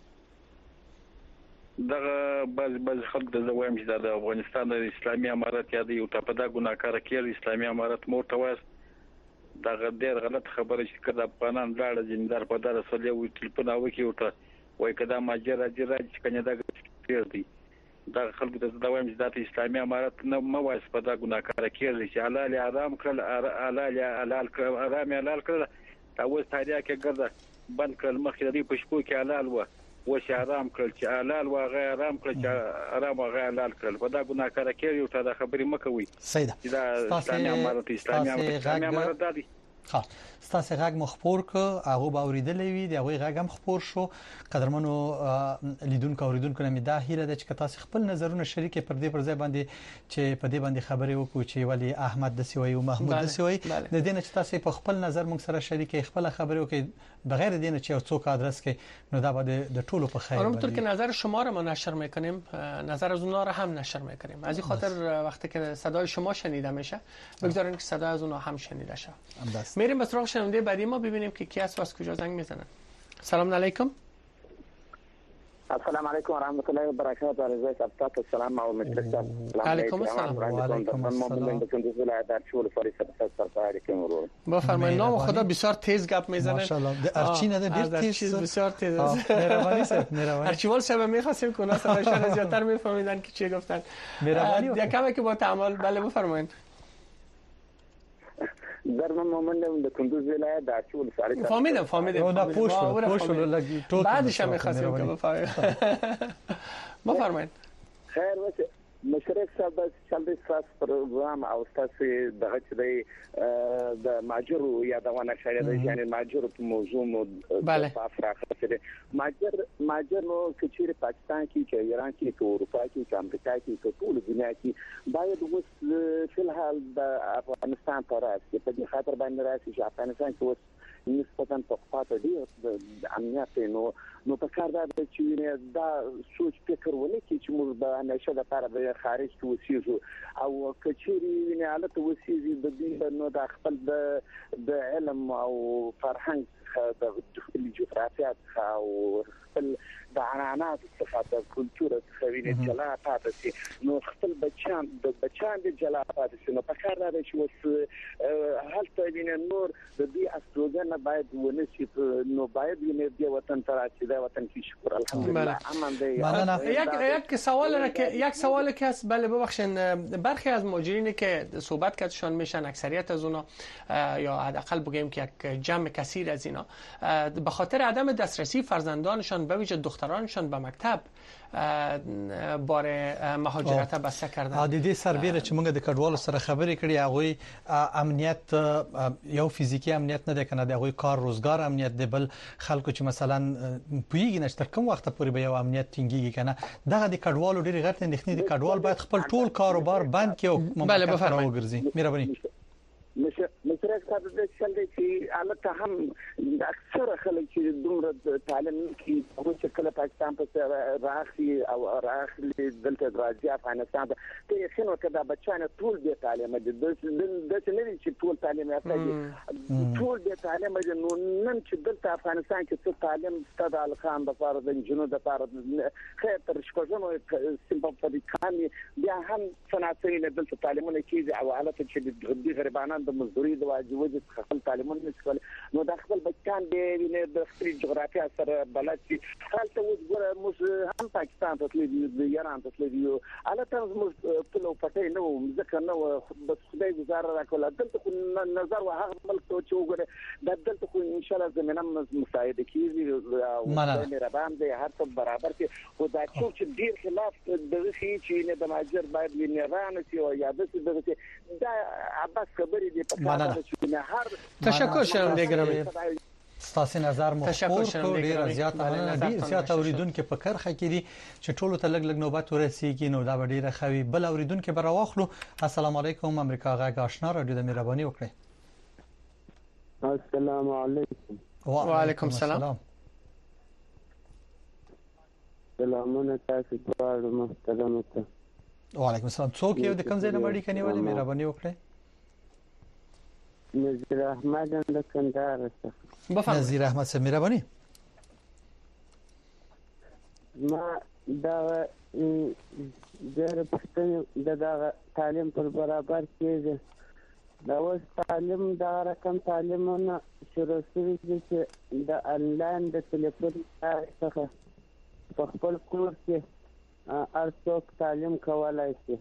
S: دغه بعض خلک د زوایم چې د افغانستان د اسلامي امارت یا د یو ټاپدا ګناکار کېر اسلامي امارت مرتوس دغه ډېر غلط خبره چې کله افغانان لاړ زمیندار په دار سره یو ټلیفون وکي وته وای کدا ماجر چې کنه دا کېر دی دا خلک د زوایم چې د اسلامي امارت نه مواس په دا ګناکار کېر چې حلال آرام کړل حلال کړل دا اوس تاریخ کې ګرځه بند کړل مخې دی په شپو کې حلال و وش آرام کړل چې حلال و غیر آرام کړل چې آرام و غیر حلال کړل په دا ګناکار کېر یو ته د خبرې مکوي.
A: سیده
S: اسلامي امارت دی.
A: ها ستاسو غږ مخبور ک هغه باوریدلې وی دی هغه غږ هم خبر شو. قدرمنو لیدونکو اوریدونکو نه دا هیله ده چې تاسو خپل نظرونه شریک پر دې ځای باندې چې په دې باندې خبرې وکړو چې ولی احمد دسوی او محمود دسوی د دې نه چې تاسو په خپل نظر موږ سره شریک خپل خبرې وکړي بغیر دینه چې څوک ادرس کې نو دا به د ټولو په خیر
B: همونطور که نظر شما را ما نشر میکنیم نظر از اونها را هم نشر میکنیم. از این خاطر وقتی که صدای شما شنیده میشه بگذارین که صدای از اونها هم شنیده شه. میریم به سراغ شنونده بعدی ما ببینیم که کی است و از کجا زنگ میزنن. سلام علیکم.
T: السلام علیکم و رحمت الله و برکاته. رضای صاحب السلام و مجلس
B: علیکم السلام.
A: و علیکم السلام.
B: بفرمایید. نام خدا بسیار تیز گپ میزنه.
A: ماشاءالله. ارچین ده
B: تیز بسیار تیز.
A: مهربانی صاحب مهربانی.
B: ارچیوال صاحب می‌خواستیم که اونا صداشون زیادتر میفهمیدن که چی گفتن.
A: مهربانی.
B: یکم که با تعامل بله بفرمایید.
T: در من مومن د کندوز ولایت د ارچول ساری
B: فهمیدم
A: اون پوشو
B: بعدش هم می‌خواستیم که بفرمایید.
T: خیر باشه. مشرف صاحب چلدي ساس پروګرام او تاسو دغه چې د ماجر یادونه شوی د یعنی ماجر په موضوع مو په افراخه سره ماجر نو کچیر پاکستان کې چې ایران کې کې اروپا کې کې امریکا کې کې ټول دنیا کې باید اوس فلحال د افغانستان پر راځي په دې خاطر باندې راځي چې افغانستان کې اوس نسبتاً فقط دی د امنیت نو په کار دا چې دا سوچ فکر ولکه چې موږ به نشه د لپاره د خارج کې وسیږو او کچېری نه حالت وسیږي د دې نو د خپل د علم او فرهنګ د جغرافیات او خپل د عنعنات څخه د کلتور څخه ویني جلا پاتې نو خپل بچان د جلا پاتې نو په کار دا چې اوس هلته ویني نور د دې استوګنه باید ونشي نو باید ویني د وطن تر چې د وطن کې شکر الحمدلله امن دی.
B: یک سوال که هست بله ببخشید برخی از مهاجرینی که صحبت کردشان میشن اکثریت از اونا یا حداقل بگیم که یک جمع کثیر از اینا به خاطر عدم دسترسی فرزندانشان به ویژه دخترانشان به مکتب بار مهاجرت بسته کردن.
A: عادي سربېره چې موږ د کډوالو سره خبرې کړې هغه امنیت یو فزیکی امنیت نه دی کنه هغه کار روزګار امنیت دی بل خلکو چې مثلا پویږي نشته کوم وخت پورې به یو امنیت ټینګيږي کنه دغه د کډوالو ډېر غټ اندېښنې دي کډوال باید خپل ټول کاروبار بند کړي او
B: مملکت ته
A: وګرځي. مهرباني
T: مشرف صاحب د چلې چې البته هم اکثر خلک چې دومره تعلیم کې چې کله پاکستان په راخي او راخي دلته راځي افغانستان ته یقینا کدا بچانه ټول د تعلیم د نه چې ټول تعلیم یافته دي ټول د تعلیم نو نن چې دلته افغانستان کې څه تعلیم ستاد الخان د فرض جنود د فرض خیر تر شپږم سیمپاتیکان بیا هم صنعتي دلته تعلیمونه کیږي او حالت چې د غربانان د مزدوري د واجب خپل تعلیمونه نشول نو د خپل پاکستان د خپل جغرافیه سره بلد شي هلته اوس ګوره موږ هم پاکستان ته تللی یو ایران ته تللی یو البته موږ ټول پټې نه وو ځکه نو بس خدای گزار راکول دلته خو نظر وهغه ملک ته چې وګوره دلته خو ان شاء الله زمينه مساعده کیږي او مهربان دي هر څه برابر کې خو دا چې ډیر خلاف دغه شي چې نه د ماجر باید لنیران سي او یاد سي دغه دا عباس خبرې دي په کار چې نه هر
B: تشکر شرمنده ګرامی
A: ستاسو نظر مخور کو ډیر زیات اوریدونکو په کرخه کې دي چې ټولو ته لګ نوبت ورسیږي نو دا ډیره خوي بل اوریدونکو به راوخلو السلام علیکم امریکا غږ آشنا رادیو د مهرباني وکړئ
K: السلام علیکم
B: وعلیکم السلام
K: سلامونه تاسو ته محترم ته
A: وعلیکم السلام څوک یو د کوم ځای نه مړی کني ولې مهرباني وکړئ
K: نذیر احمد د کندهار څخه
A: بفرمایئ نذیر احمد سره مهرباني
K: ما دا د پښتون د تعلیم پر برابر کېږي دا اوس تعلیم دا رقم تعلیمونه شروع شوي چې د انلاین د ټلیفون څخه په خپل کور کې هر څوک تعلیم کولای شي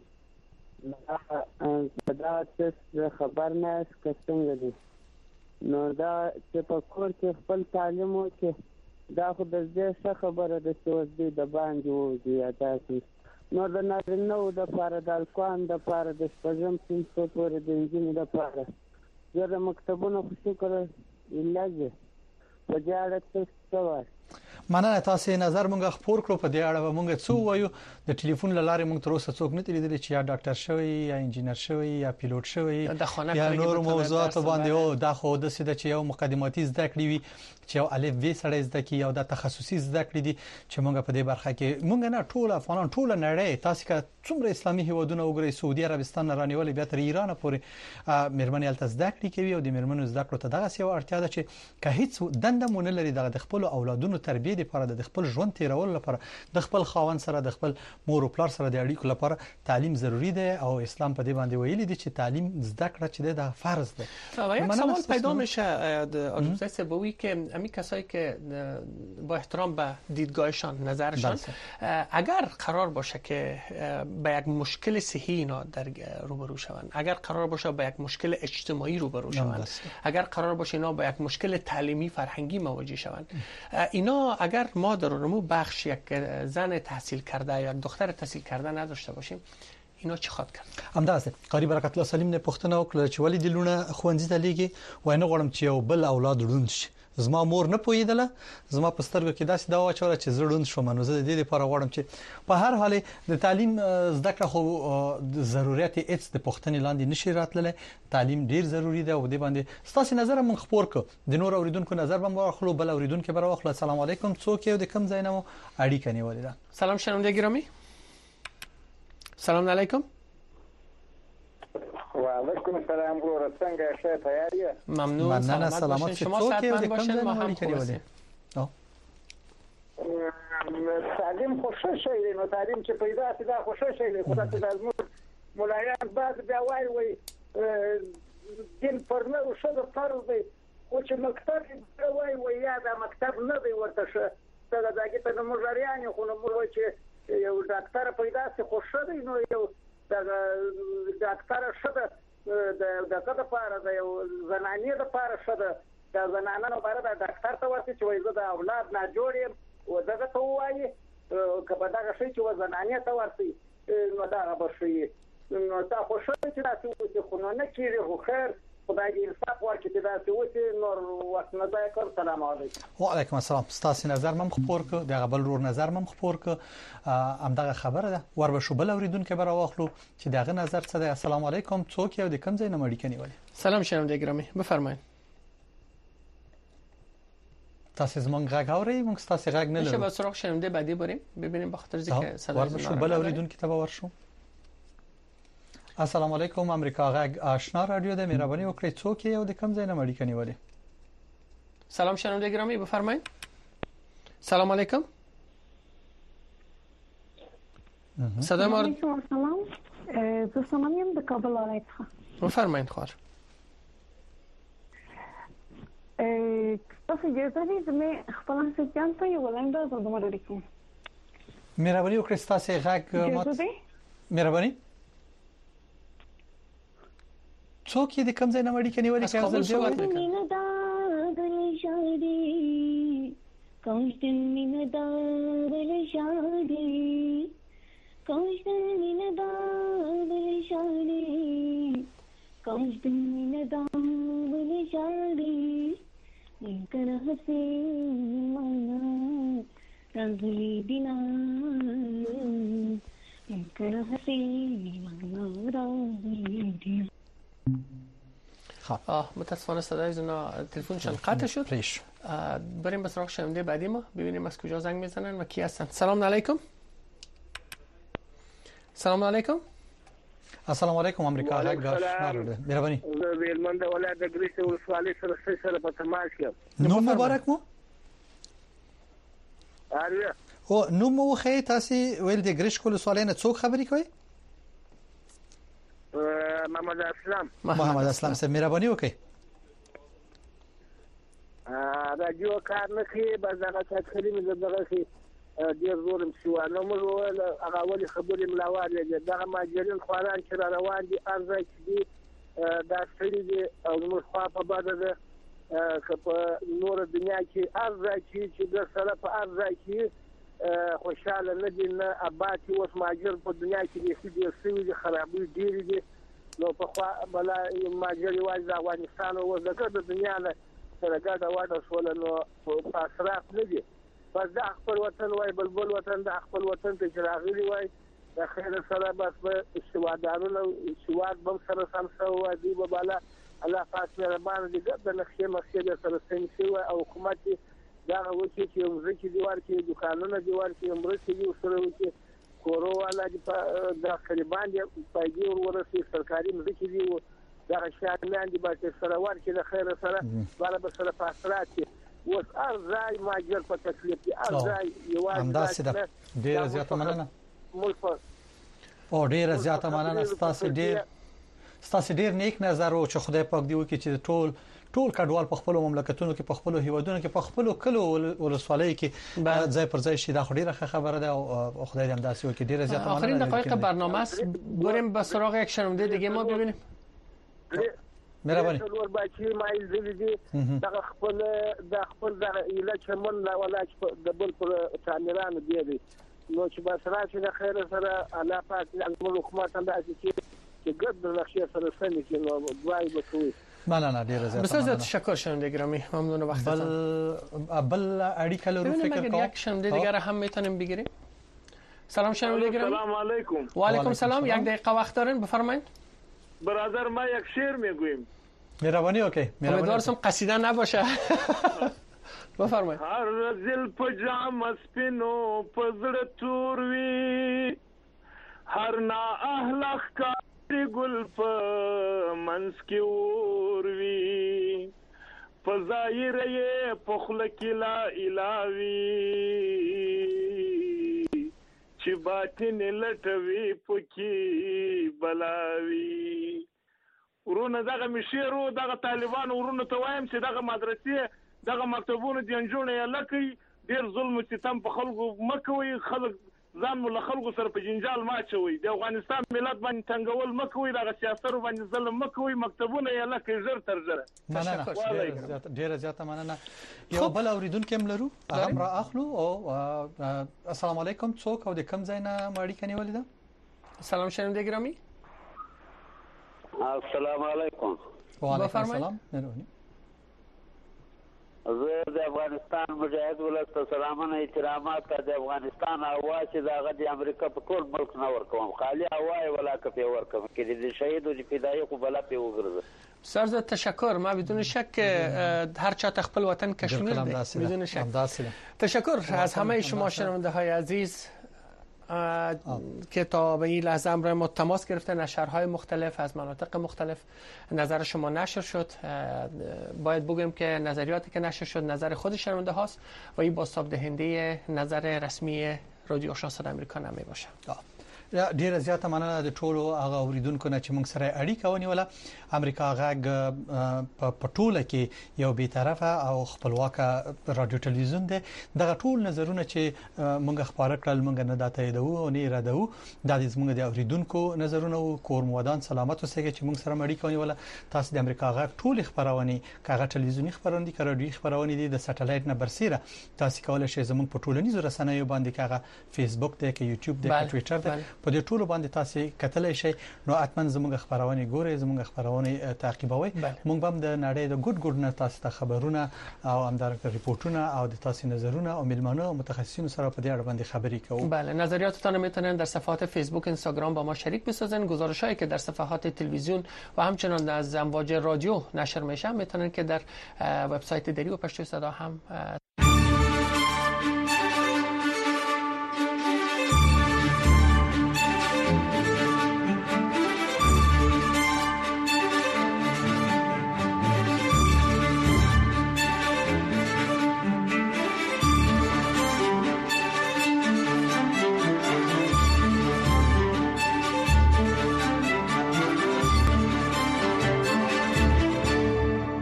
K: دا څه خبر نه است که څنګه دي نو دا چې په کور کې خپل تعلیم وکړي دا خو د دې څه خبره ده چې اوس دوی د باندې وځي یا داسې نو د نارینه‌و دپاره د هلکانو دپاره د شپږم صنف پورې د نجونو دپاره ډېره مکتبونه خو شکر لږ دي په دې اړه څه وایي
A: مننه تاسو نظر مونږ خپور کړو په دې اړه مونږ څو وایو د ټلیفون لاره مونږ تر اوسه څوک نه لیدل چې یا ډاکټر شوی یا انجینر شوی یا پیلوټ شوی یا نور موضوعات باندې او دا خو د سیده چې یو مقدماتي زده کړې وي چې یو الف وی سره زده کی یا د تخصصي زده کړې دي چې مونږ په دې برخه کې مونږ نه ټول افغانان ټول نړۍ تاسو که څومره اسلامي هیوادونه وګورئ سعودي عربستان نه رانیول بیا تر ایران پورې مېرمنې الته زده کړې کوي او د مېرمنو زده کړو ته دغه سیو اړتیا ده چې که هیڅ دنده مونږ لري د خپل اولادونو تربیه لپاره د خپل ژوند تیرول لپاره د خپل خاوند سره د خپل مور او پلار سره د اړیکو لپاره تعلیم ضروری ده او اسلام په دې باندې ویلي دي چې تعلیم زده کړه چې ده فرض ده
B: یک سوال پیدا میشه آدوزای سبوی که همین کسایی که با احترام به دیدگاهشان نظرشان اگر قرار باشه که به یک مشکل صحی اینا در روبرو شوند اگر قرار باشه به یک مشکل اجتماعی روبرو شوند اگر قرار باشه اینا به یک مشکل تعلیمی فرهنگی مواجه شوند اینا اگر ما در اونمو بخش یک زن تحصیل کرده یا یک دختر تحصیل کرده نداشته باشیم اینا چی خواد کرد
A: همداسه قاری برکت الله سلیم نه پښتنه وکړه چې ولې دلونه خوندې ته لګي وای نه غواړم چې یو بل اولاد روند شي زما مور نه پویدله زما په سترګو کې داسې دا واچوله چې زړوند شوم نو زه د دې لپاره غواړم چې په هر حال د تعلیم زده کړه خو ضرورت هیڅ د پښتنې لاندې نشي راتللی تعلیم ډیر ضروری ده او د باندې ستاسو نظر مون خبر کو د نور اوریدونکو نظر به واخلو بل اوریدونکو به واخلو السلام علیکم څوک یو د کم ځای نه اړیکه نیولې ده
B: سلام شنونده گرامی سلام علیکم
U: وعلیکم السلام ورحمه الله شه تیاریه
B: ممنون سلامت شما صحتمند باشین ما هم خوب هستیم
U: تعلیم خوشش شي نو تعلیم چې پیدا شي دا خوشش شي خدای ته لازم مولایان بعد بیا وای دین پرنه او شته فرض دی او چې مکتب وای یا دا مکتب نه دی ورته شه دا دغه ته مجریان خو نو مور چې یو ډاکټر پیدا شي خوشش دی نو یو دا ډاکټر شته دغه لپاره د یو زنانې لپاره شته دا زنانه لپاره د ډاکټر ته ورته چې وایي زه د اولاد نه جوړ یم او دغه ته وایي کله دا شي چې زنانې ته ورته نو دا به شي نو تا خو شته چې تاسو خو نه کیږي خو خیر خدای دې انصاف ورکړي چې دا څه نور وخت نه ځای کړ سلام علیکم
A: وعلیکم السلام ستاسو نظر مم خبر کو دغه بل رور نظر مم خبر کو ام دغه خبره ده ور به شو بل اوریدونکو به راوخلو چې دغه نظر څه ده السلام علیکم څوک یو د کم ځای نه مړی کني ولی
B: سلام شنونده گرامی بفرمایید
A: تاسو زمونږ غږ اورئ موږ تاسو غږ نه لرو
B: میشه به سراغ شنونده بعدی بریم ببینیم به خاطر ذکر
A: صدا ور به شو بل اوریدونکو ته ورشو السلام علیکم امریکا غږ آشنا رادیو د مهرباني وکړئ څوک یو د کم ځای نه مړی کني ولی
B: سلام شنونده گرامی بفرمایید سلام علیکم صدا ما
V: سلام زه سلام د کابل ولایت
B: بفرمایید خواهر
V: تاسو اجازه دې زمې خپل سجان ته یو لاندې د دومره لیکم
A: مهرباني وکړئ تاسو غږ مهرباني څوک یې د کوم ځای نه وړي کني ولې کار زل دی
C: مینه دا دل شادي کوم مینه دا دل شادي کوم مینه دا دل شادي کوم مینه دا دل شادي انکر حسین مانا رنگلی دینا انکر حسین مانا رنگلی دینا.
B: متاسفانه صدای زنا تلفنشان قطع شد. بریم به سراغ شنونده بعدی ما ببینیم از کجا زنگ میزنن و کی هستن. سلام علیکم. سلام علیکم.
A: السلام علیکم امریکا غږ شمارده مهرباني
E: ویلمن د ولایت د ګریس ولسوالۍ سره په تماس کې
A: نو مبارک مو او نو مو خې تاسو ویل د ګریس ولسوالۍ نه څوک خبرې کوي محمد اسلام سره مهرباني وکړئ
E: راجو کار نه کوي بازار څخه خري مې دغه شي ډیر زورم شوانه موږ هغه ولې خبرې ملاواله دغه ماجرین خواران چې روان دي ارزه دي دا ستړي دي او موږ خو په باندې ده په نور دنیا کې ارزه چې د سره په ارزه کې خوشاله نه دي نه اباتي اوس ماجر په دنیا کې دي چې سوي دي خرابې ډیر دي نو په خوا بلا ماجر واځ افغانستان او دغه د دنیا نه سره ګډه واده شول نو په اسراف نه دي بس د خپل وطن وای بلبل وطن د خپل وطن ته راغلی وای د خیر سره بس په استوادانو استواد بم سره سم سو دی په بالا الله پاک مهربان دي د نخښه مسجد سره سنسي او حکومت دا وکي چې مزکی دیوار کې دکانونه دیوار کې مرسته یو سره وکي کورو والا د خریبان دی پایګي ورسي سرکاري مزکی دی دا شامل دي به سره ورکې د خیر سره بالا به سره فاصلات وس ارزای ماجر په تکلیف کې ارزای
A: یوازې ډیر زیاته مننه او ډیر زیاته مننه ستاسو ډیر نیک نظر او چې خدای پاک دی وکړي چې ټول کډوال په خپل مملکتونو کې په خپل هیوادونو کې په خپل کلو ولسوالۍ کې ځای پر ځای شي دا خو ډیره خبره ده او خدای دې همداسې وکړي ډیر زیاته مننه
B: آخرین دقایق برنامه است بریم به سراغ یک شنونده دیگه ما ببینیم
A: مهرباني
E: څلور بچي مایل دي دغه خپل د ایله چمن لا ولا د بل پر تعمیرانو دی نو چې بس راشي د خیر سره الله پاک د حکومت اندازې چې ګډ د نقشه سره سمې کې نو دوای بسوي
A: مننه ډیر زیات
B: بسیار زیاد تشکر شنونده گرامی ممنون وقتتون
A: بل اړیکه لرو فکر کوم
B: یک شنونده دیگر هم میتونیم بگیریم سلام شنونده گرامی
M: سلام علیکم
B: و علیکم سلام یک دقیقه وقت دارین بفرمایید
M: برادر ما یک شعر میگویم
A: مهربانی اوکی
B: امیدوارم قصیده نباشه بفرمایید
M: هر زل پجام سپینو پزړه تور وی هر نا اهلخ کا ګل په منس کې اور وی فظاهر یې پخل کې لا الهوی چې باطن لټوي پکې بلاوي ورونه دغه مشیرو دغه طالبان ورونه ته وایم چې دغه مدرسې دغه مکتبونه د انجونې لکه ډیر ظلم او ستم په خلکو مکوي خلک ځان مل خلکو سره په جنجال ماچوي د افغانستان ملت باندې تنګول مکوي دغه سیاستو باندې ظلم مکوي مکتبونه یې لکه زر تر زره
A: مننه ډیر زیاته مننه یو بل اوریدونکو هم لرو هغه را اخلو او السلام علیکم څوک او د کوم ځای نه ماړی کني ولیدا
B: سلام شنونده گرامی
R: السلام علیکم
A: وعلیکم السلام
R: زه د افغانستان مجاهد ولس ته سلامونه احترامات د افغانستان اواز چې دغه د امریکا په ټول ملک نه ورکوم خالی اوای ولا کفي ورکوم کې د شهید او د فدایي خو بلا په وګرځه
B: بسیار زیاد تشکر ما بدون شک هر چا خپل وطن کشمیر دی بدون شک تشکر از همه شما شنونده های عزیز که تا به این لحظه همراه ما تماس گرفته نشرهای مختلف از مناطق مختلف نظر شما نشر شد باید بگویم که نظریاتی که نشر شد نظر خود شنونده هاست و این بازتاب دهنده نظر رسمی رادیو آشنا صدای آمریکا نمی باشه
A: ډیره زیاته مننه د ټولو هغه اوریدونکو نه چې موږ سره اړیکه ونیوله. امریکا غږ په ټوله کې یو بی‌طرفه او خپلواک رادیو ټلویزیون دی. دغه ټول نظرونه چې موږ خبره کړل موږ نه داته دو او نه اراده د دې زموږ د اوریدونکو نظرونه او کور مودان سلامت اوسئ چې موږ سره اړیکه ونیوله. تاسو د امریکا غږ ټول خبرونه کاغه ټلویزیونی خبرونه دي رادیوي خبرونه دي د سټلایټ نه برسیره تاسو کولای شئ زموږ په ټولنیزو رسنیو باندې کاغه فیسبوک دی کې یوټیوب دی کې ټوئیټر دی په دې ټولو باندې تاسو کتلای شئ. نو اتمن زموږ خبرونه ګورئ زموږ خبرونه تعقیبوي. موږ هم د نړۍ د ګډ نه تاسو ته خبرونه او همدارنګه ریپورتونه او د تاسو نظرونه او ملمانه او متخصصین سره په دې اړه باندې خبرې کوو.
B: بله نظریاتتان میتونن در صفحات فیسبوک اینستاگرام با ما شریک بسازن. گزارشایی که در صفحات تلویزیون و همچنان از امواج رادیو نشر میشه میتونن که در وبسایت دری و پشتو صدا هم